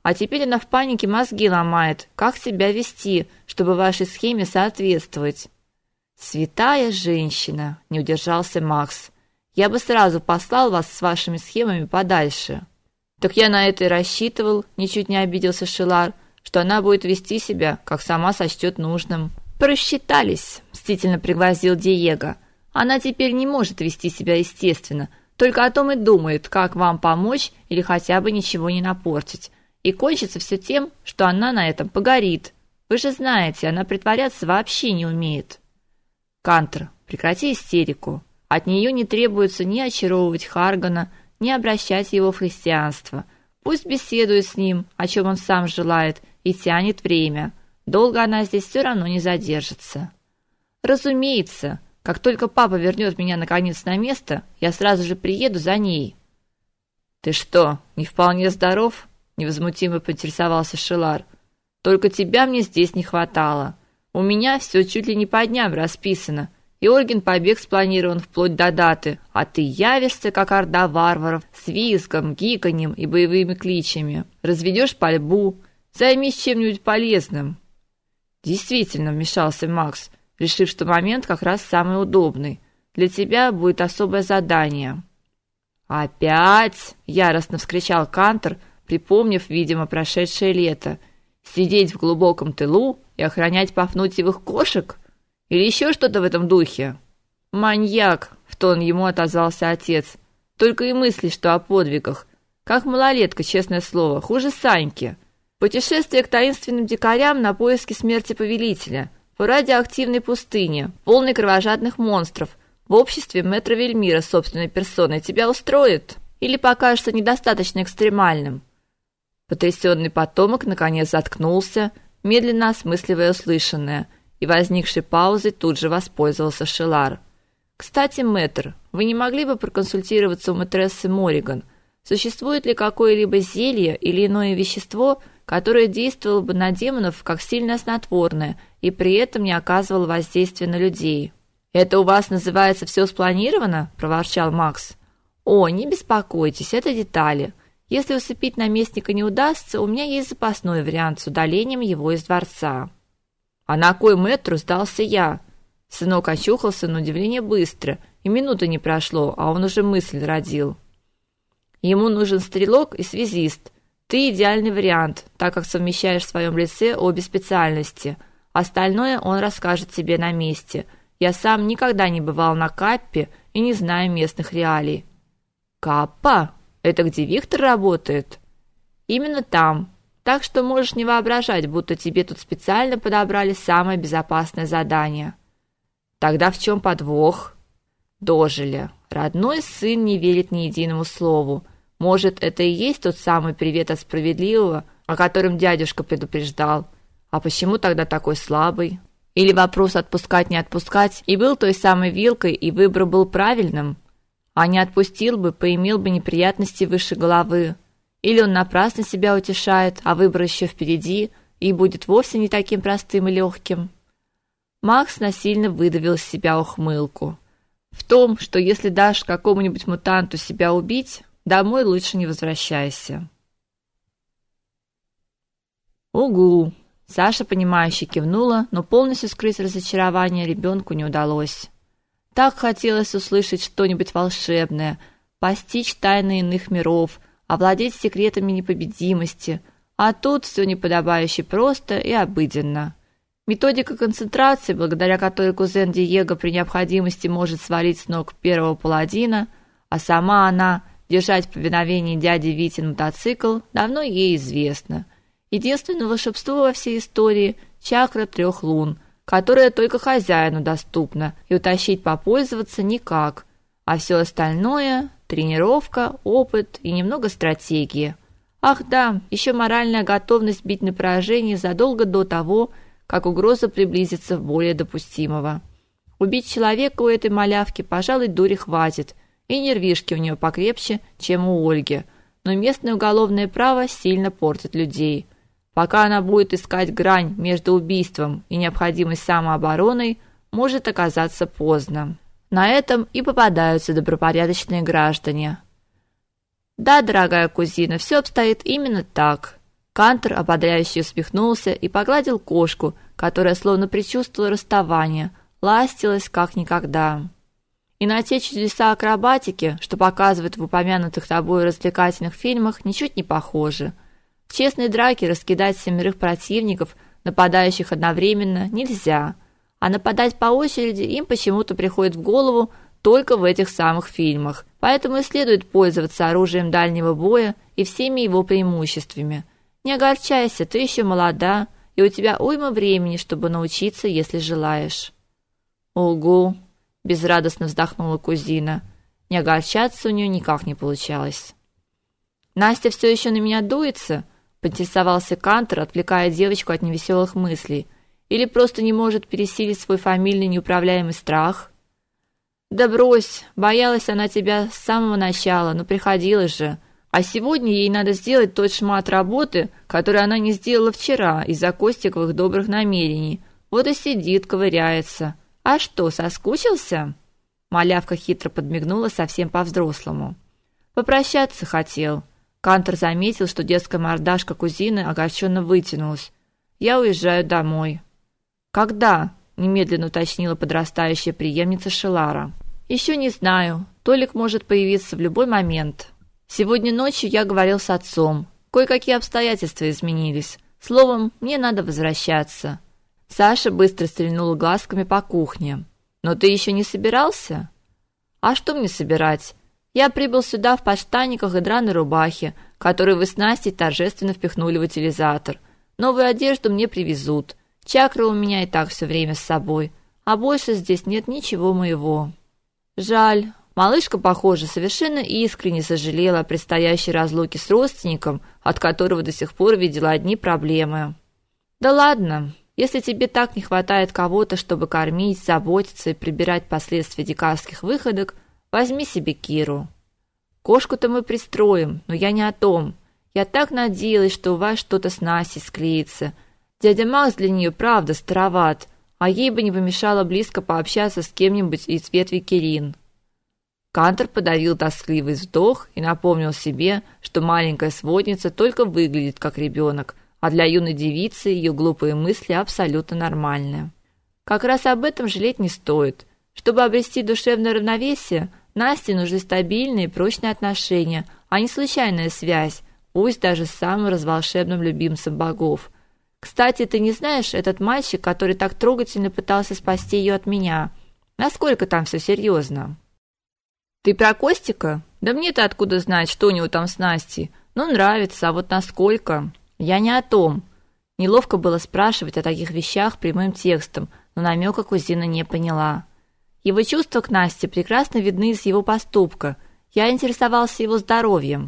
А теперь она в панике мозги ломает, как себя вести, чтобы вашей схеме соответствовать. Святая женщина, не удержался Макс. Я бы сразу послал вас с вашими схемами подальше. Так я на это и рассчитывал, ничуть не обиделся Шилар, что она будет вести себя, как сама сочтет нужным. Просчитались, мстительно пригрозил Диего. Она теперь не может вести себя естественно, только о том и думает, как вам помочь или хотя бы ничего не напортить. И кончится все тем, что она на этом погорит. Вы же знаете, она притворяться вообще не умеет. Кантер, прекрати истерику. От нее не требуется ни очаровывать Харгана, ни обращать его в христианство. Пусть беседует с ним, о чем он сам желает, и тянет время. Долго она здесь все равно не задержится. Разумеется, как только папа вернет меня наконец на место, я сразу же приеду за ней. Ты что, не вполне здоров? Невозмутимо поинтересовался Шилар. Только тебя мне здесь не хватало. У меня все чуть ли не по дням расписано. И Ольгин побег спланирован вплоть до даты, а ты явишься, как орда варваров, с визгом, гиканьем и боевыми кличами. Разведешь пальбу, займись чем-нибудь полезным. Действительно, вмешался Макс, решив, что момент как раз самый удобный. Для тебя будет особое задание. Опять? Яростно вскричал Кантер, припомнив, видимо, прошедшее лето. Сидеть в глубоком тылу и охранять Пафнутьевых кошек? Или еще что-то в этом духе? Маньяк, в тон ему отозвался отец. Только и мысли, что о подвигах. Как малолетка, честное слово, хуже Саньки. Путешествие к таинственным дикарям на поиски смерти повелителя, по радиоактивной пустыне, полной кровожадных монстров, в обществе мэтра Вельмира собственной персоной тебя устроит? Или покажется недостаточно экстремальным? Потрясенный потомок наконец заткнулся, медленно осмысливая услышанное, и возникшей паузой тут же воспользовался Шилар. Кстати, мэтр, вы не могли бы проконсультироваться у мэтрессы Мориган? Существует ли какое-либо зелье или иное вещество, которое действовало бы на демонов как сильное снотворное и при этом не оказывало воздействия на людей? Это у вас называется все спланировано? Проворчал Макс. О, не беспокойтесь, это детали. Если усыпить наместника не удастся, у меня есть запасной вариант с удалением его из дворца. А на кой мэтру сдался я? Сынок очухался на удивление быстро, и минуты не прошло, а он уже мысль родил. Ему нужен стрелок и связист. Ты идеальный вариант, так как совмещаешь в своем лице обе специальности. Остальное он расскажет тебе на месте. Я сам никогда не бывал на Каппе и не знаю местных реалий. Каппа? Это где Виктор работает? Именно там. Так что можешь не воображать, будто тебе тут специально подобрали самое безопасное задание. Тогда в чем подвох? Дожили. Родной сын не верит ни единому слову. Может, это и есть тот самый привет от справедливого, о котором дядюшка предупреждал. А почему тогда такой слабый? Или вопрос отпускать не отпускать и был той самой вилкой, и выбор был правильным? А не отпустил бы, поимел бы неприятности выше головы. Или он напрасно себя утешает, а выбор еще впереди и будет вовсе не таким простым и легким. Макс насильно выдавил из себя ухмылку. В том, что если дашь какому-нибудь мутанту себя убить, домой лучше не возвращайся. Угу. Саша понимающе кивнула, но полностью скрыть разочарование ребенку не удалось. Так хотелось услышать что-нибудь волшебное, постичь тайны иных миров, овладеть секретами непобедимости, а тут все неподобающе просто и обыденно. Методика концентрации, благодаря которой кузен Диего при необходимости может свалить с ног первого паладина, а сама она держать в повиновении дяди Витин мотоцикл, давно ей известно. Единственное волшебство во всей истории – чакра 3 лун, которая только хозяину доступна, и утащить попользоваться никак, а все остальное – тренировка, опыт и немного стратегии. Ах да, еще моральная готовность бить на поражение задолго до того, как угроза приблизится в более допустимого. Убить человека у этой малявки, пожалуй, дури хватит, и нервишки у нее покрепче, чем у Ольги, но местное уголовное право сильно портит людей. Пока она будет искать грань между убийством и необходимой самообороной, может оказаться поздно. На этом и попадаются добропорядочные граждане. Да, дорогая кузина, все обстоит именно так. Кантор ободряюще усмехнулся и погладил кошку, которая словно предчувствовала расставание, ластилась как никогда. И на те чудеса акробатики, что показывают в упомянутых тобой развлекательных фильмах, ничуть не похожи. В честной драке раскидать 7 противников, нападающих одновременно, нельзя, а нападать по очереди им почему-то приходит в голову только в этих самых фильмах. Поэтому и следует пользоваться оружием дальнего боя и всеми его преимуществами. Не огорчайся, ты еще молода, и у тебя уйма времени, чтобы научиться, если желаешь. Ого, безрадостно вздохнула кузина. Не огорчаться у нее никак не получалось. Настя все еще на меня дуется, поинтересовался Кантор, отвлекая девочку от невеселых мыслей, или просто не может пересилить свой фамильный неуправляемый страх. Да брось, боялась она тебя с самого начала, но приходилось же. А сегодня ей надо сделать тот шмат работы, который она не сделала вчера из-за Костиковых добрых намерений. Вот и сидит, ковыряется. А что, соскучился? Малявка хитро подмигнула совсем по-взрослому. Попрощаться хотел. Кантор заметил, что детская мордашка кузины огорченно вытянулась. Я уезжаю домой. Когда? Немедленно уточнила подрастающая преемница Шелара. Еще не знаю. Толик может появиться в любой момент. Сегодня ночью я говорил с отцом. Кое-какие обстоятельства изменились. Словом, мне надо возвращаться. Саша быстро стрельнула глазками по кухне. Но ты еще не собирался? А что мне собирать? Я прибыл сюда в подштанниках и драной рубахе, которую вы с Настей торжественно впихнули в утилизатор. Новую одежду мне привезут. Чакры у меня и так все время с собой, а больше здесь нет ничего моего. Жаль. Малышка, похоже, совершенно искренне сожалела о предстоящей разлуке с родственником, от которого до сих пор видела одни проблемы. Да ладно, если тебе так не хватает кого-то, чтобы кормить, заботиться и прибирать последствия дикарских выходок, возьми себе Киру. Кошку-то мы пристроим, но я не о том. Я так надеялась, что у вас что-то с Настей склеится. Дядя Макс для нее правда староват, а ей бы не помешало близко пообщаться с кем-нибудь из ветви Кирин. Кантор подавил тоскливый вздох и напомнил себе, что маленькая сводница только выглядит как ребенок, а для юной девицы ее глупые мысли абсолютно нормальны. Как раз об этом жалеть не стоит. Чтобы обрести душевное равновесие, Насте нужны стабильные и прочные отношения, а не случайная связь, пусть даже с самым разволшебным любимцем богов. Кстати, ты не знаешь, этот мальчик, который так трогательно пытался спасти ее от меня, насколько там все серьезно? Ты про Костика? Да мне-то откуда знать, что у него там с Настей? Ну, нравится, а вот насколько? Я не о том. Неловко было спрашивать о таких вещах прямым текстом, но намека кузина не поняла. Его чувства к Насте прекрасно видны из его поступка. Я интересовался его здоровьем.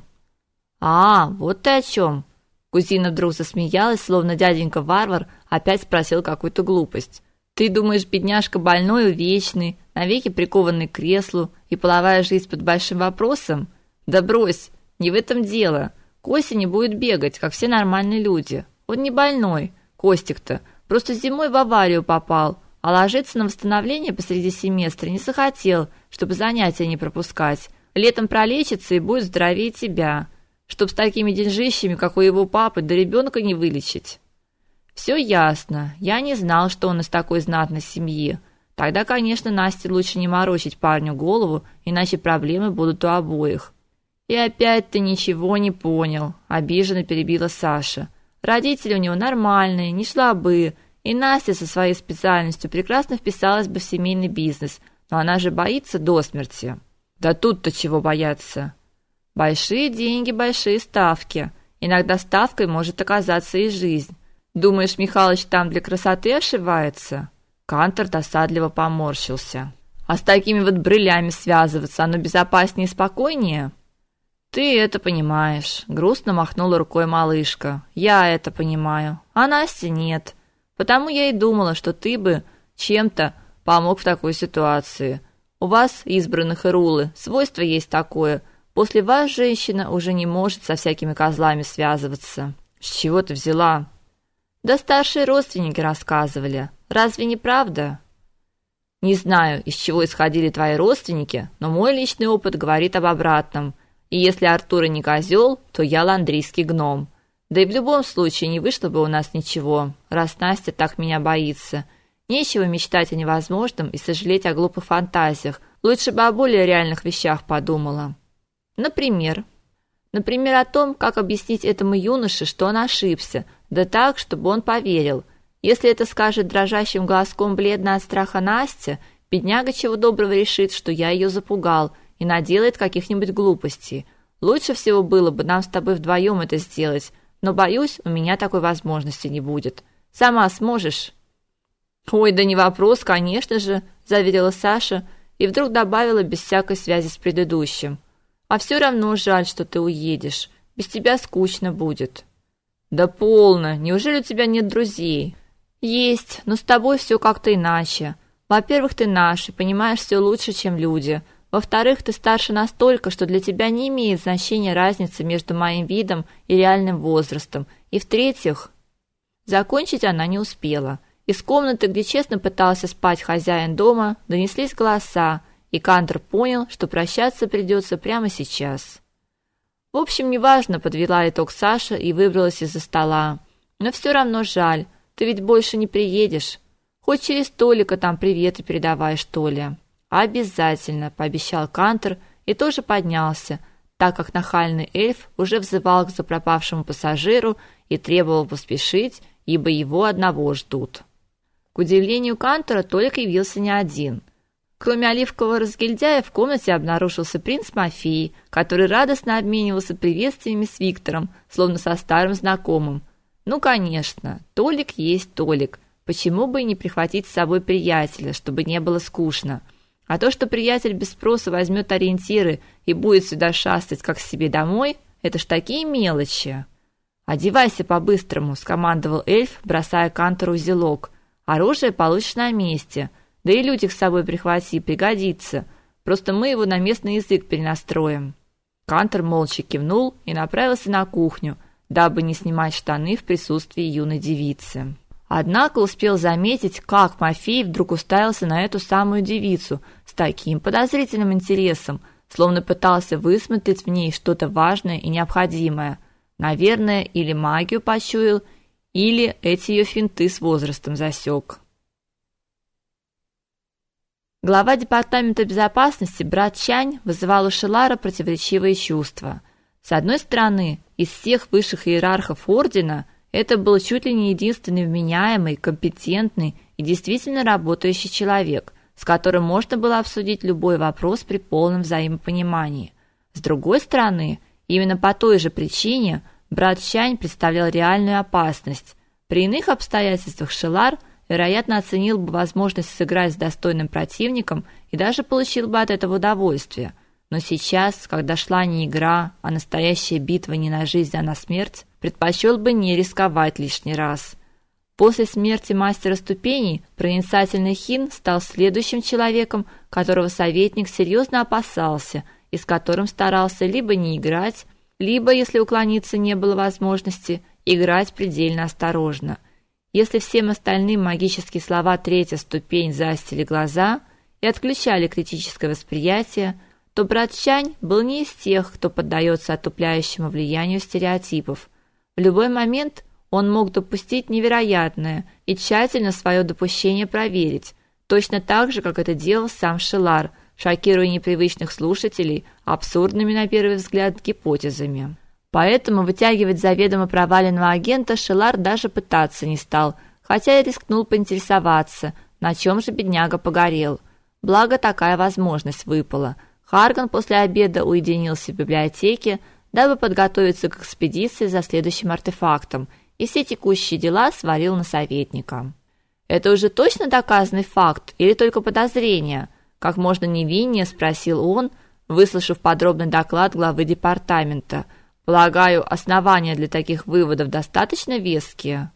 А, вот ты о чем. Кузина вдруг засмеялась, словно дяденька-варвар опять спросил какую-то глупость. Ты думаешь, бедняжка больной, увечный, навеки прикованный к креслу, и половая жизнь под большим вопросом? Да брось, не в этом дело. Костя не будет бегать, как все нормальные люди. Он не больной, Костик-то, просто зимой в аварию попал, а ложиться на восстановление посреди семестра не захотел, чтобы занятия не пропускать. Летом пролечится и будет здоровее тебя, чтоб с такими деньжищами, как у его папы, до ребенка не вылечить. Все ясно. Я не знал, что он из такой знатной семьи. Тогда, конечно, Насте лучше не морочить парню голову, иначе проблемы будут у обоих. И опять ты ничего не понял, обиженно перебила Саша. Родители у него нормальные, не слабые, и Настя со своей специальностью прекрасно вписалась бы в семейный бизнес, но она же боится до смерти. Да тут-то чего бояться? Большие деньги, большие ставки. Иногда ставкой может оказаться и жизнь. Думаешь, Михалыч там для красоты ошивается? Кантор досадливо поморщился. А с такими вот брылями связываться, оно безопаснее и спокойнее? Ты это понимаешь, грустно махнула рукой малышка. Я это понимаю, а Настя нет. Потому я и думала, что ты бы чем-то помог в такой ситуации. У вас, избранных Ирулы, свойство есть такое. После вас женщина уже не может со всякими козлами связываться. С чего ты взяла? Да старшие родственники рассказывали. Разве не правда? Не знаю, из чего исходили твои родственники, но мой личный опыт говорит об обратном. И если Артур не козел, то я ландрийский гном. Да и в любом случае не вышло бы у нас ничего, раз Настя так меня боится. Нечего мечтать о невозможном и сожалеть о глупых фантазиях. Лучше бы о более реальных вещах подумала. Например, о том, как объяснить этому юноше, что он ошибся, да так, чтобы он поверил. Если это скажет дрожащим голоском бледно от страха Настя, бедняга чего доброго решит, что я ее запугал и наделает каких-нибудь глупостей. Лучше всего было бы нам с тобой вдвоем это сделать, но боюсь, у меня такой возможности не будет. Сама сможешь? Ой, да не вопрос, конечно же, заверила Саша и вдруг добавила без всякой связи с предыдущим: а все равно жаль, что ты уедешь. Без тебя скучно будет. Да полно, неужели у тебя нет друзей? Есть, но с тобой все как-то иначе. Во-первых, ты наш и понимаешь все лучше, чем люди. Во-вторых, ты старше настолько, что для тебя не имеет значения разница между моим видом и реальным возрастом. И в-третьих, закончить она не успела. Из комнаты, где честно пытался спать хозяин дома, донеслись голоса, и Кантор понял, что прощаться придется прямо сейчас. В общем, неважно, подвела итог Саша и выбралась из-за стола. Но все равно жаль, ты ведь больше не приедешь. Хоть через Толика там приветы передавай, что ли. Обязательно, пообещал Кантор и тоже поднялся, так как нахальный эльф уже взывал к запропавшему пассажиру и требовал поспешить, ибо его одного ждут. К удивлению Кантора, Толик явился не один. Кроме оливкового разгильдяя в комнате обнаружился принц Мафей, который радостно обменивался приветствиями с Виктором, словно со старым знакомым. Ну, конечно, Толик есть Толик. Почему бы и не прихватить с собой приятеля, чтобы не было скучно? А то, что приятель без спроса возьмет ориентиры и будет сюда шастать как к себе домой, это ж такие мелочи. Одевайся по-быстрому, скомандовал эльф, бросая Кантору узелок. Оружие получишь на месте. Да и лютик с собой прихвати, пригодится. Просто мы его на местный язык перенастроим. Кантор молча кивнул и направился на кухню, дабы не снимать штаны в присутствии юной девицы. Однако успел заметить, как Мафей вдруг уставился на эту самую девицу с таким подозрительным интересом, словно пытался высмотреть в ней что-то важное и необходимое. Наверное, или магию почуял, или эти ее финты с возрастом засек. Глава департамента безопасности брат Чань вызывал у Шелара противоречивые чувства. С одной стороны, из всех высших иерархов ордена это был чуть ли не единственный вменяемый, компетентный и действительно работающий человек, с которым можно было обсудить любой вопрос при полном взаимопонимании. С другой стороны, именно по той же причине брат Чань представлял реальную опасность. При иных обстоятельствах Шелар, вероятно, оценил бы возможность сыграть с достойным противником и даже получил бы от этого удовольствие. Но сейчас, когда шла не игра, а настоящая битва не на жизнь, а на смерть, предпочел бы не рисковать лишний раз. После смерти мастера ступеней проницательный Хин стал следующим человеком, которого советник серьезно опасался и с которым старался либо не играть, либо, если уклониться не было возможности, играть предельно осторожно. Если всем остальным магические слова третья ступень застили глаза и отключали критическое восприятие, то брат Чань был не из тех, кто поддается отупляющему влиянию стереотипов. В любой момент он мог допустить невероятное и тщательно свое допущение проверить, точно так же, как это делал сам Шелар, шокируя непривычных слушателей абсурдными на первый взгляд гипотезами. Поэтому вытягивать заведомо проваленного агента Шелар даже пытаться не стал, хотя и рискнул поинтересоваться, на чем же бедняга погорел. Благо такая возможность выпала. Харган после обеда уединился в библиотеке, дабы подготовиться к экспедиции за следующим артефактом, и все текущие дела свалил на советника. Это уже точно доказанный факт или только подозрение? Как можно невиннее спросил он, выслушав подробный доклад главы департамента. Полагаю, основания для таких выводов достаточно веские.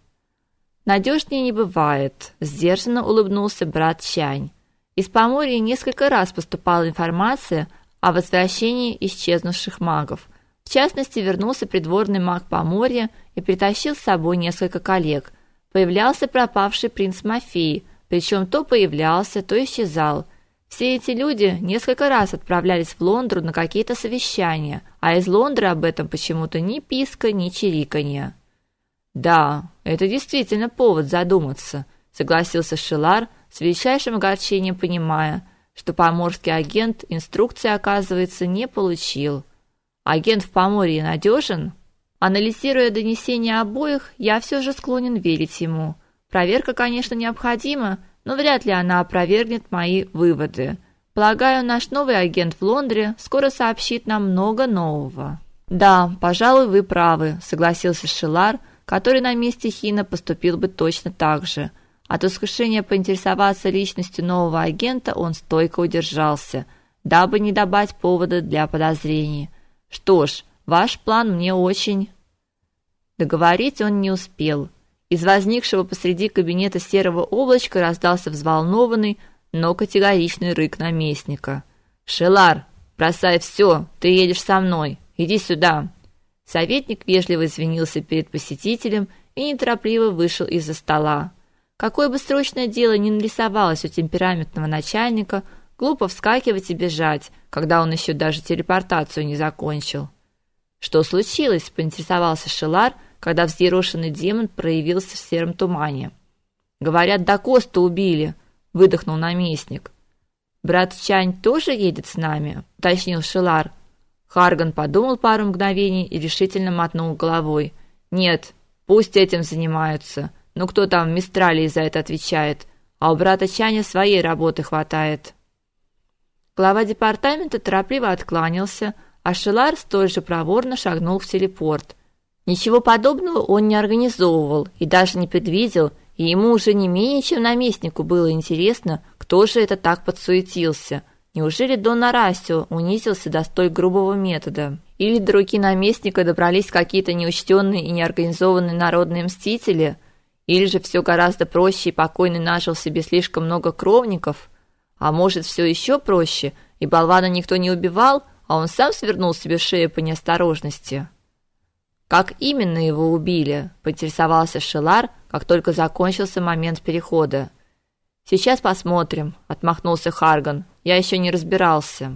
Надежнее не бывает, сдержанно улыбнулся брат Чань. Из Поморья несколько раз поступала информация о возвращении исчезнувших магов. В частности, вернулся придворный маг Поморья и притащил с собой несколько коллег. Появлялся пропавший принц Мафей, причем то появлялся, то исчезал. Все эти люди несколько раз отправлялись в Лондру на какие-то совещания, а из Лондры об этом почему-то ни писка, ни чириканья. Да, это действительно повод задуматься, согласился Шилар, с величайшим огорчением понимая, что поморский агент инструкции, оказывается, не получил. Агент в Поморье надежен? Анализируя донесения обоих, я все же склонен верить ему. Проверка, конечно, необходима, но вряд ли она опровергнет мои выводы. Полагаю, наш новый агент в Лондоне скоро сообщит нам много нового. Да, пожалуй, вы правы, согласился Шилар, который на месте Хина поступил бы точно так же. От искушения поинтересоваться личностью нового агента он стойко удержался, дабы не давать повода для подозрений. Что ж, ваш план мне очень... Договорить он не успел. Из возникшего посреди кабинета серого облачка раздался взволнованный, но категоричный рык наместника. «Шилар, бросай все, ты едешь со мной, иди сюда!» Советник вежливо извинился перед посетителем и неторопливо вышел из-за стола. Какое бы срочное дело ни нарисовалось у темпераментного начальника, глупо вскакивать и бежать, когда он еще даже телепортацию не закончил. «Что случилось?» – поинтересовался Шилар, когда взъерошенный демон проявился в сером тумане. «Говорят, Дакоста убили», – выдохнул наместник. «Брат Чань тоже едет с нами?» – уточнил Шилар. Харган подумал пару мгновений и решительно мотнул головой. «Нет, пусть этим занимаются. Но кто там в Мистралии за это отвечает? А у брата Чаня своей работы хватает». Глава департамента торопливо откланялся, а Шилар столь же проворно шагнул в телепорт. Ничего подобного он не организовывал и даже не предвидел, и ему уже не менее чем наместнику было интересно, кто же это так подсуетился. Неужели Дон Арасио унизился до столь грубого метода? Или до руки наместника добрались какие-то неучтенные и неорганизованные народные мстители? Или же все гораздо проще и покойный нажил себе слишком много кровников? А может, все еще проще, и болвана никто не убивал, а он сам свернул себе шею по неосторожности? «Как именно его убили?» – поинтересовался Шилар, как только закончился момент перехода. «Сейчас посмотрим», – отмахнулся Харган. «Я еще не разбирался».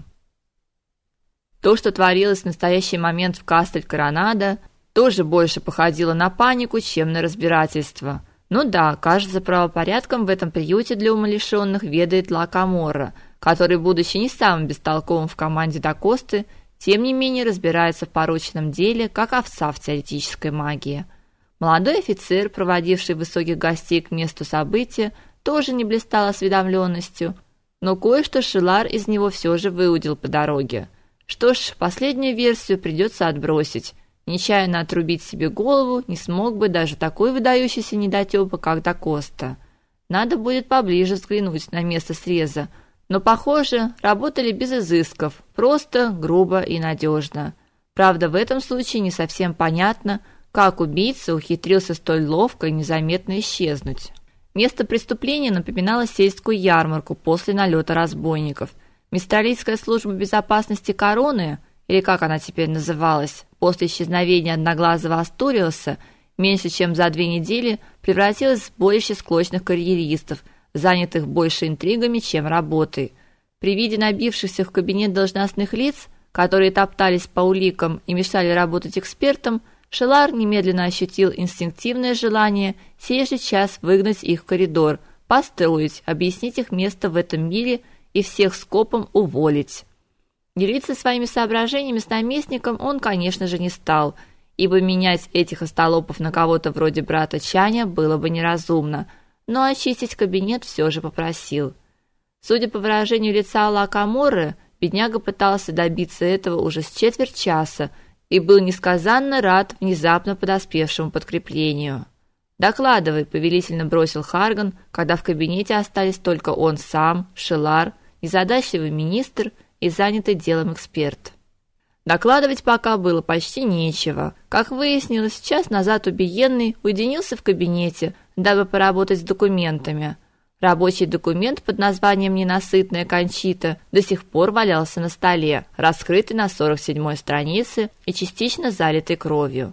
То, что творилось в настоящий момент в Кастель-Коронадо, тоже больше походило на панику, чем на разбирательство. Ну да, кажется, правопорядком в этом приюте для умалишенных ведает Ла Каморра, который, будучи не самым бестолковым в команде Дакосты, тем не менее разбирается в порочном деле, как овца в теоретической магии. Молодой офицер, проводивший высоких гостей к месту события, тоже не блистал осведомленностью, но кое-что Шилар из него все же выудил по дороге. Что ж, последнюю версию придется отбросить. Нечаянно отрубить себе голову не смог бы даже такой выдающийся недотёпа, как Дакоста. Надо будет поближе взглянуть на место среза, но, похоже, работали без изысков, просто, грубо и надежно. Правда, в этом случае не совсем понятно, как убийца ухитрился столь ловко и незаметно исчезнуть. Место преступления напоминало сельскую ярмарку после налета разбойников. Мистралийская служба безопасности короны, или как она теперь называлась, после исчезновения одноглазого Астуриуса, меньше чем за 2 недели превратилась в сборище склочных карьеристов, занятых больше интригами, чем работой. При виде набившихся в кабинет должностных лиц, которые топтались по уликам и мешали работать экспертам, Шилар немедленно ощутил инстинктивное желание сей же час выгнать их в коридор, построить, объяснить их место в этом мире и всех скопом уволить. Делиться своими соображениями с наместником он, конечно же, не стал, ибо менять этих остолопов на кого-то вроде брата Чаня было бы неразумно, но очистить кабинет все же попросил. Судя по выражению лица Ла Каморры, бедняга пытался добиться этого уже с четверть часа и был несказанно рад внезапно подоспевшему подкреплению. «Докладывай», — повелительно бросил Харган, когда в кабинете остались только он сам, Шилар, незадачливый министр и занятый делом эксперт. Докладывать пока было почти нечего. Как выяснилось, час назад убиенный уединился в кабинете, дабы поработать с документами. Рабочий документ под названием «Ненасытная Кончита» до сих пор валялся на столе, раскрытый на 47-й странице и частично залитый кровью.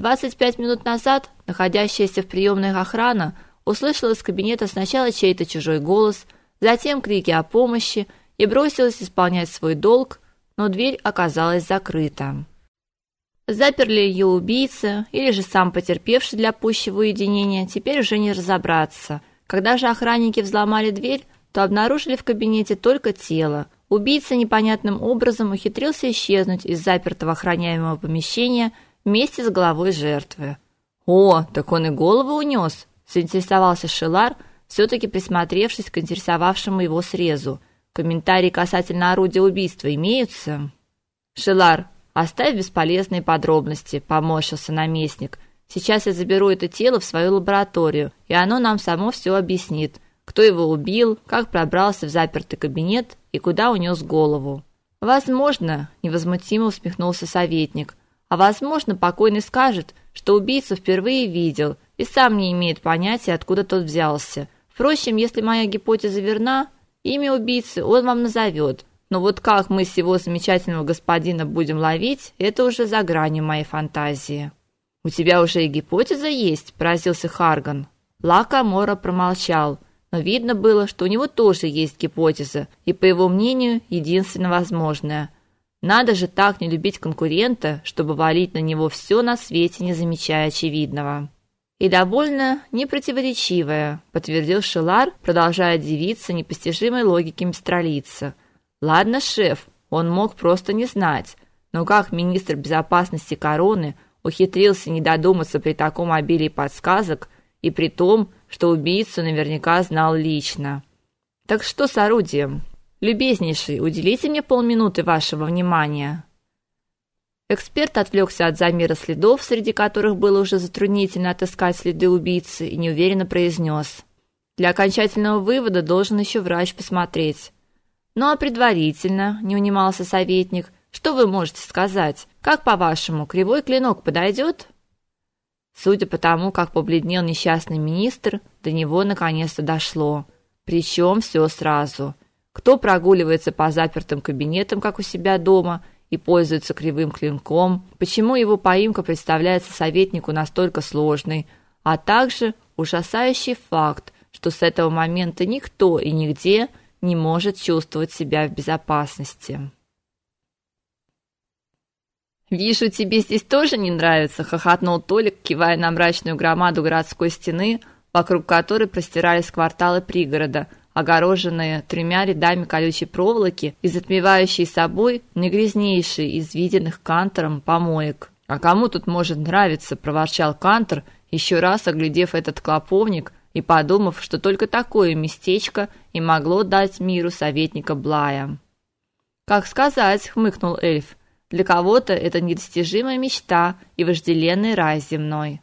25 минут назад находящаяся в приемной охрана услышала из кабинета сначала чей-то чужой голос, затем крики о помощи и бросилась исполнять свой долг, но дверь оказалась закрыта. Заперли ее убийца или же сам потерпевший для пущего уединения, теперь уже не разобраться. Когда же охранники взломали дверь, то обнаружили в кабинете только тело. Убийца непонятным образом ухитрился исчезнуть из запертого охраняемого помещения вместе с головой жертвы. «О, так он и голову унес!» – заинтересовался Шелар, все-таки присмотревшись к интересовавшему его срезу. «Комментарии касательно орудия убийства имеются?» «Шелар, оставь бесполезные подробности», – поморщился наместник. «Сейчас я заберу это тело в свою лабораторию, и оно нам само все объяснит. Кто его убил, как пробрался в запертый кабинет и куда унес голову». «Возможно», – невозмутимо усмехнулся советник. «А возможно, покойный скажет, что убийцу впервые видел и сам не имеет понятия, откуда тот взялся. Впрочем, если моя гипотеза верна, имя убийцы он вам назовет. Но вот как мы сего замечательного господина будем ловить, это уже за гранью моей фантазии». «У тебя уже и гипотеза есть?» – поразился Харган. Лакамора промолчал, но видно было, что у него тоже есть гипотеза, и, по его мнению, единственно возможная. Надо же так не любить конкурента, чтобы валить на него все на свете, не замечая очевидного. «И довольно непротиворечивая», – подтвердил Шелар, продолжая дивиться непостижимой логике мистралийца. «Ладно, шеф, он мог просто не знать, но как министр безопасности короны ухитрился не додуматься при таком обилии подсказок и при том, что убийцу наверняка знал лично? Так что с орудием? Любезнейший, уделите мне полминуты вашего внимания». Эксперт отвлекся от замера следов, среди которых было уже затруднительно отыскать следы убийцы, и неуверенно произнес: «Для окончательного вывода должен еще врач посмотреть». «Ну а предварительно», – не унимался советник, – «что вы можете сказать? Как, по-вашему, кривой клинок подойдет?» Судя по тому, как побледнел несчастный министр, до него наконец-то дошло. Причем все сразу. Кто прогуливается по запертым кабинетам, как у себя дома, и пользуется кривым клинком, почему его поимка представляется советнику настолько сложной, а также ужасающий факт, что с этого момента никто и нигде не может чувствовать себя в безопасности. «Вижу, тебе здесь тоже не нравится», – хохотнул Толик, кивая на мрачную громаду городской стены, вокруг которой простирались кварталы пригорода, огороженные 3 рядами колючей проволоки и затмевающие собой наигрязнейшие из виденных Кантором помоек. «А кому тут может нравиться?» – проворчал Кантор, еще раз оглядев этот клоповник и подумав, что только такое местечко и могло дать миру советника Блая. «Как сказать», – хмыкнул эльф, – «для кого-то это недостижимая мечта и вожделенный рай земной».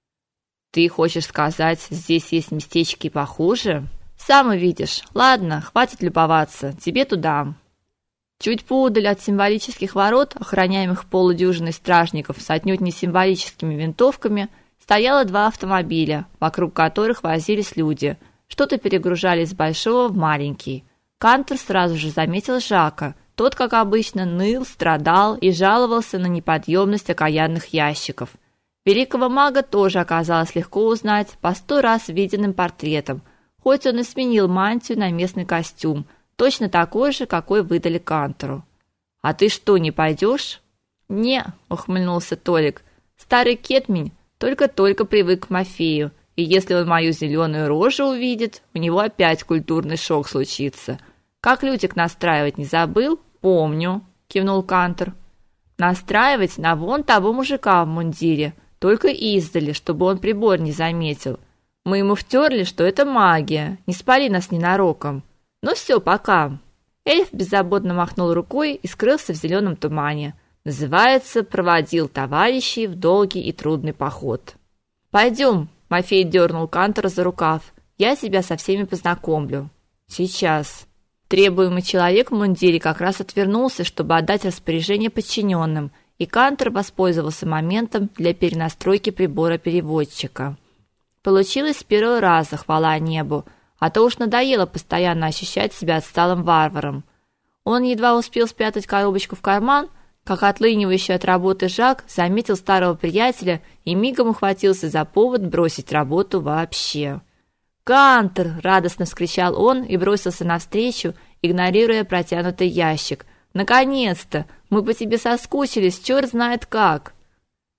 «Ты хочешь сказать, здесь есть местечки похуже?» «Сам увидишь. Ладно, хватит любоваться. Тебе туда». Чуть поодаль от символических ворот, охраняемых полудюжиной стражников с отнюдь не символическими винтовками, стояло 2 автомобиля, вокруг которых возились люди, что-то перегружали из большого в маленький. Кантор сразу же заметил Жака. Тот, как обычно, ныл, страдал и жаловался на неподъемность окаянных ящиков. Великого мага тоже оказалось легко узнать по 100 раз виденным портретам, хоть он и сменил мантию на местный костюм, точно такой же, какой выдали Кантору. «А ты что, не пойдешь?» «Не», – ухмыльнулся Толик. «Старый кетмень только-только привык к Мафею, и если он мою зеленую рожу увидит, у него опять культурный шок случится. Как лютик настраивать, не забыл?» «Помню», – кивнул Кантор. «Настраивать на вон того мужика в мундире, только издали, чтобы он прибор не заметил. Мы ему втерли, что это магия, не спали нас ненароком. Ну все, пока». Эльф беззаботно махнул рукой и скрылся в зеленом тумане. Называется, проводил товарищей в долгий и трудный поход. «Пойдем», – Мафей дернул Кантора за рукав, – «я тебя со всеми познакомлю». «Сейчас». Требуемый человек в мундире как раз отвернулся, чтобы отдать распоряжение подчиненным, и Кантор воспользовался моментом для перенастройки прибора-переводчика. Получилось с первого раза, хвала небу, а то уж надоело постоянно ощущать себя отсталым варваром. Он едва успел спрятать коробочку в карман, как отлынивающий от работы Жак заметил старого приятеля и мигом ухватился за повод бросить работу вообще. «Кантор!» – радостно вскричал он и бросился навстречу, игнорируя протянутый ящик. «Наконец-то! Мы по тебе соскучились, черт знает как!»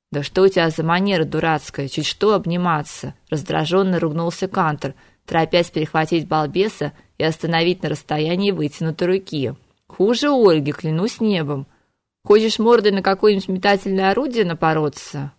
Да что у тебя за манера дурацкая, чуть что обниматься, раздраженно ругнулся Кантор, торопясь перехватить балбеса и остановить на расстоянии вытянутой руки. Хуже Ольги, клянусь небом. Хочешь мордой на какое-нибудь метательное орудие напороться?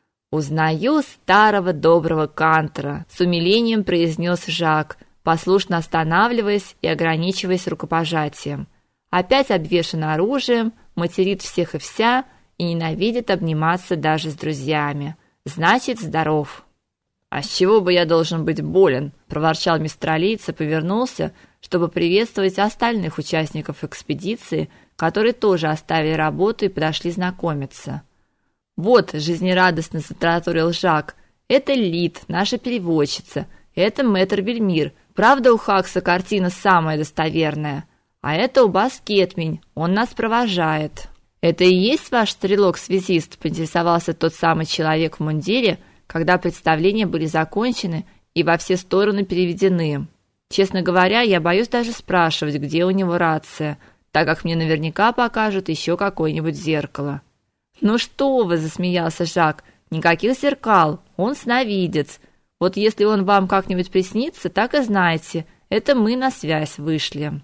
Узнаю старого доброго Кантора, с умилением произнес Жак, послушно останавливаясь и ограничиваясь рукопожатием. Опять обвешан оружием, материт всех и вся и ненавидит обниматься даже с друзьями. Значит, здоров. А с чего бы я должен быть болен? Проворчал мистралиец и повернулся, чтобы приветствовать остальных участников экспедиции, которые тоже оставили работу и подошли знакомиться. Вот, жизнерадостно затараторил Жак. Это Лид, наша переводчица. Это мэтр Вельмир. Правда, у Хакса картина самая достоверная. А это Убас Кетмень. Он нас провожает. Это и есть ваш стрелок-связист, поинтересовался тот самый человек в мундире, когда представления были закончены и во все стороны переведены. Честно говоря, я боюсь даже спрашивать, где у него рация, так как мне наверняка покажут еще какое-нибудь зеркало. Ну что вы, засмеялся Жак. Никаких зеркал. Он сновидец. Вот если он вам как-нибудь приснится, так и знайте, это мы на связь вышли.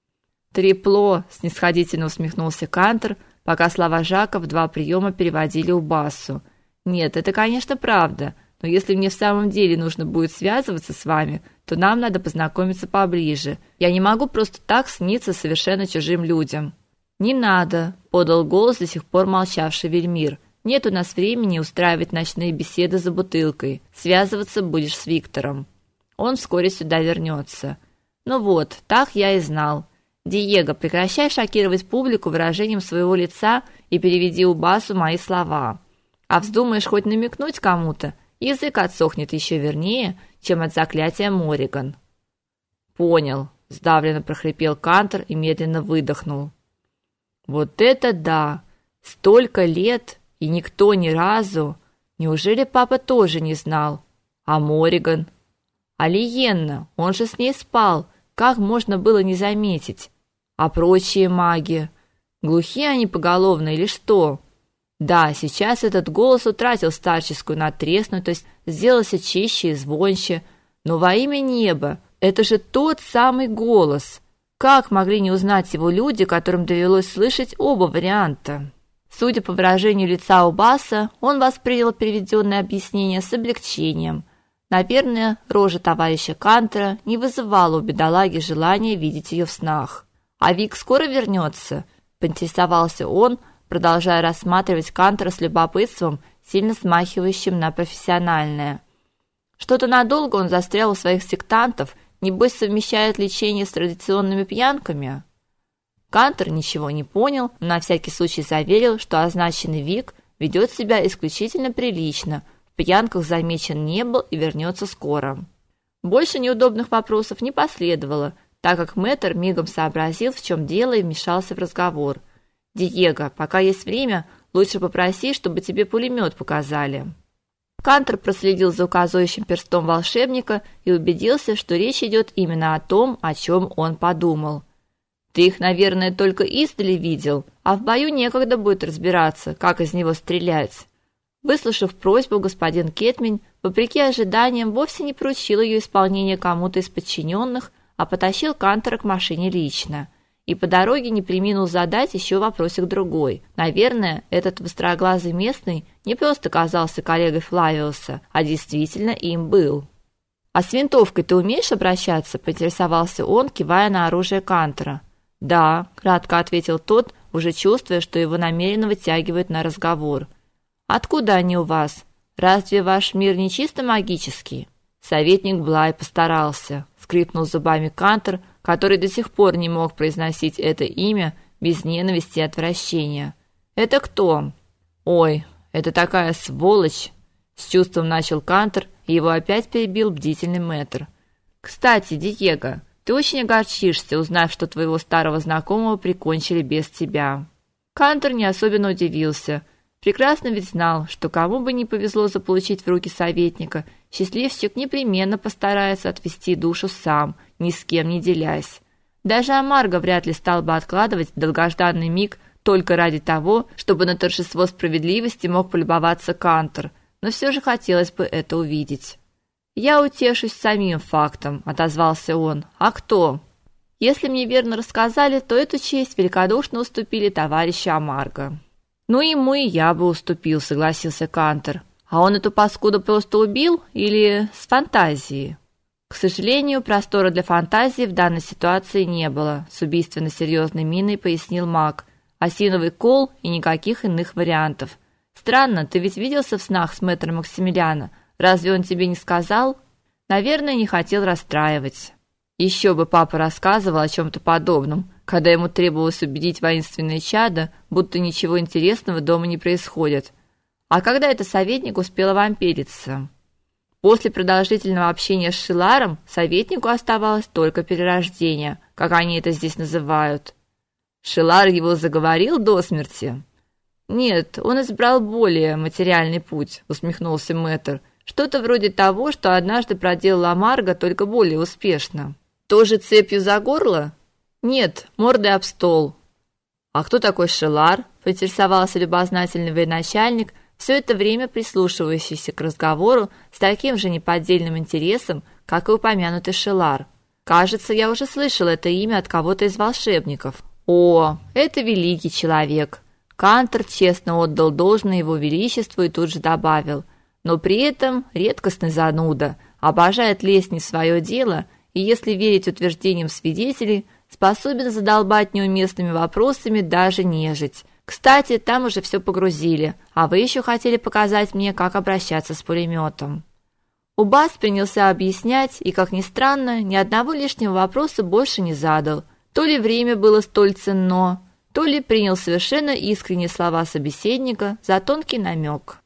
Трепло, снисходительно усмехнулся Кантор, пока слова Жака в два приема переводили Убасу. Нет, это, конечно, правда, но если мне в самом деле нужно будет связываться с вами, то нам надо познакомиться поближе. Я не могу просто так сниться совершенно чужим людям. Не надо, подал голос до сих пор молчавший Вельмир. Нет у нас времени устраивать ночные беседы за бутылкой. Связываться будешь с Виктором. Он вскоре сюда вернется. Ну вот, так я и знал. Диего, прекращай шокировать публику выражением своего лица и переведи Убасу мои слова. А вздумаешь хоть намекнуть кому-то, язык отсохнет еще вернее, чем от заклятия Мориган. Понял, сдавленно прохрипел Кантор и медленно выдохнул. Вот это да! Столько лет, и никто ни разу. Неужели папа тоже не знал? А Мориган? А Лиенна, он же с ней спал. Как можно было не заметить? А прочие маги? Глухие они поголовно или что? Да, сейчас этот голос утратил старческую надтреснутость, сделался чище и звонче. Но во имя неба, это же тот самый голос. Как могли не узнать его люди, которым довелось слышать оба варианта? Судя по выражению лица Убаса, он воспринял переведенное объяснение с облегчением. Наверное, рожа товарища Кантора не вызывала у бедолаги желания видеть ее в снах. А Вик скоро вернется? Поинтересовался он, продолжая рассматривать Кантора с любопытством, сильно смахивающим на профессиональное. Что-то надолго он застрял у своих сектантов, небось совмещает лечение с традиционными пьянками. Кантор ничего не понял, но на всякий случай заверил, что означенный Вик ведет себя исключительно прилично, в пьянках замечен не был и вернется скоро. Больше неудобных вопросов не последовало, так как мэтр мигом сообразил, в чем дело, и вмешался в разговор. «Диего, пока есть время, лучше попроси, чтобы тебе пулемет показали». Кантор проследил за указывающим перстом волшебника и убедился, что речь идет именно о том, о чем он подумал. «Ты их, наверное, только издали видел, а в бою некогда будет разбираться, как из него стрелять». Выслушав просьбу, господин Кетмень, вопреки ожиданиям, вовсе не поручил ее исполнение кому-то из подчиненных, а потащил Кантора к машине лично. И по дороге не преминул задать еще вопросик другой. Наверное, этот востроглазый местный не просто казался коллегой Флавиуса, а действительно им был. «А с винтовкой ты умеешь обращаться?» – поинтересовался он, кивая на оружие Кантора. «Да», – кратко ответил тот, уже чувствуя, что его намеренно вытягивают на разговор. «Откуда они у вас? Разве ваш мир не чисто магический?» Советник Блай постарался. Скрипнул зубами Кантор, который до сих пор не мог произносить это имя без ненависти и отвращения. «Это кто?» «Ой, это такая сволочь!» С чувством начал Кантор, и его опять перебил бдительный мэтр. «Кстати, Диего, ты очень огорчишься, узнав, что твоего старого знакомого прикончили без тебя». Кантор не особенно удивился. Прекрасно ведь знал, что кому бы ни повезло заполучить в руки советника, счастливчик непременно постарается отвести душу сам, ни с кем не делясь. Даже Амарго вряд ли стал бы откладывать долгожданный миг только ради того, чтобы на торжество справедливости мог полюбоваться Кантор, но все же хотелось бы это увидеть. «Я утешусь самим фактом», — отозвался он. «А кто?» «Если мне верно рассказали, то эту честь великодушно уступили товарищу Амарго». «Ну, ему и я бы уступил», — согласился Кантор. «А он эту паскуду просто убил или с фантазией?» К сожалению, простора для фантазии в данной ситуации не было, с убийственно серьезной миной пояснил маг. Осиновый кол и никаких иных вариантов. Странно, ты ведь виделся в снах с мэтром Максимилиана? Разве он тебе не сказал? Наверное, не хотел расстраивать. Еще бы папа рассказывал о чем-то подобном, когда ему требовалось убедить воинственное чадо, будто ничего интересного дома не происходит. А когда это советник успел овампириться? После продолжительного общения с Шиларом советнику оставалось только перерождение, как они это здесь называют. Шилар его заговорил до смерти? Нет, он избрал более материальный путь, усмехнулся мэтр. Что-то вроде того, что однажды проделала Амарго, только более успешно. Тоже цепью за горло? Нет, мордой об стол. А кто такой Шилар? Поинтересовался любознательный военачальник, все это время прислушивающийся к разговору с таким же неподдельным интересом, как и упомянутый Шилар. Кажется, я уже слышал это имя от кого-то из волшебников. О, это великий человек. Кантор честно отдал должное его величеству и тут же добавил: но при этом редкостный зануда, обожает лезть не в свое дело и, если верить утверждениям свидетелей, способен задолбать неуместными вопросами даже нежить. Кстати, там уже все погрузили, а вы еще хотели показать мне, как обращаться с пулеметом. Убас принялся объяснять и, как ни странно, ни одного лишнего вопроса больше не задал. То ли время было столь ценно, то ли принял совершенно искренние слова собеседника за тонкий намек.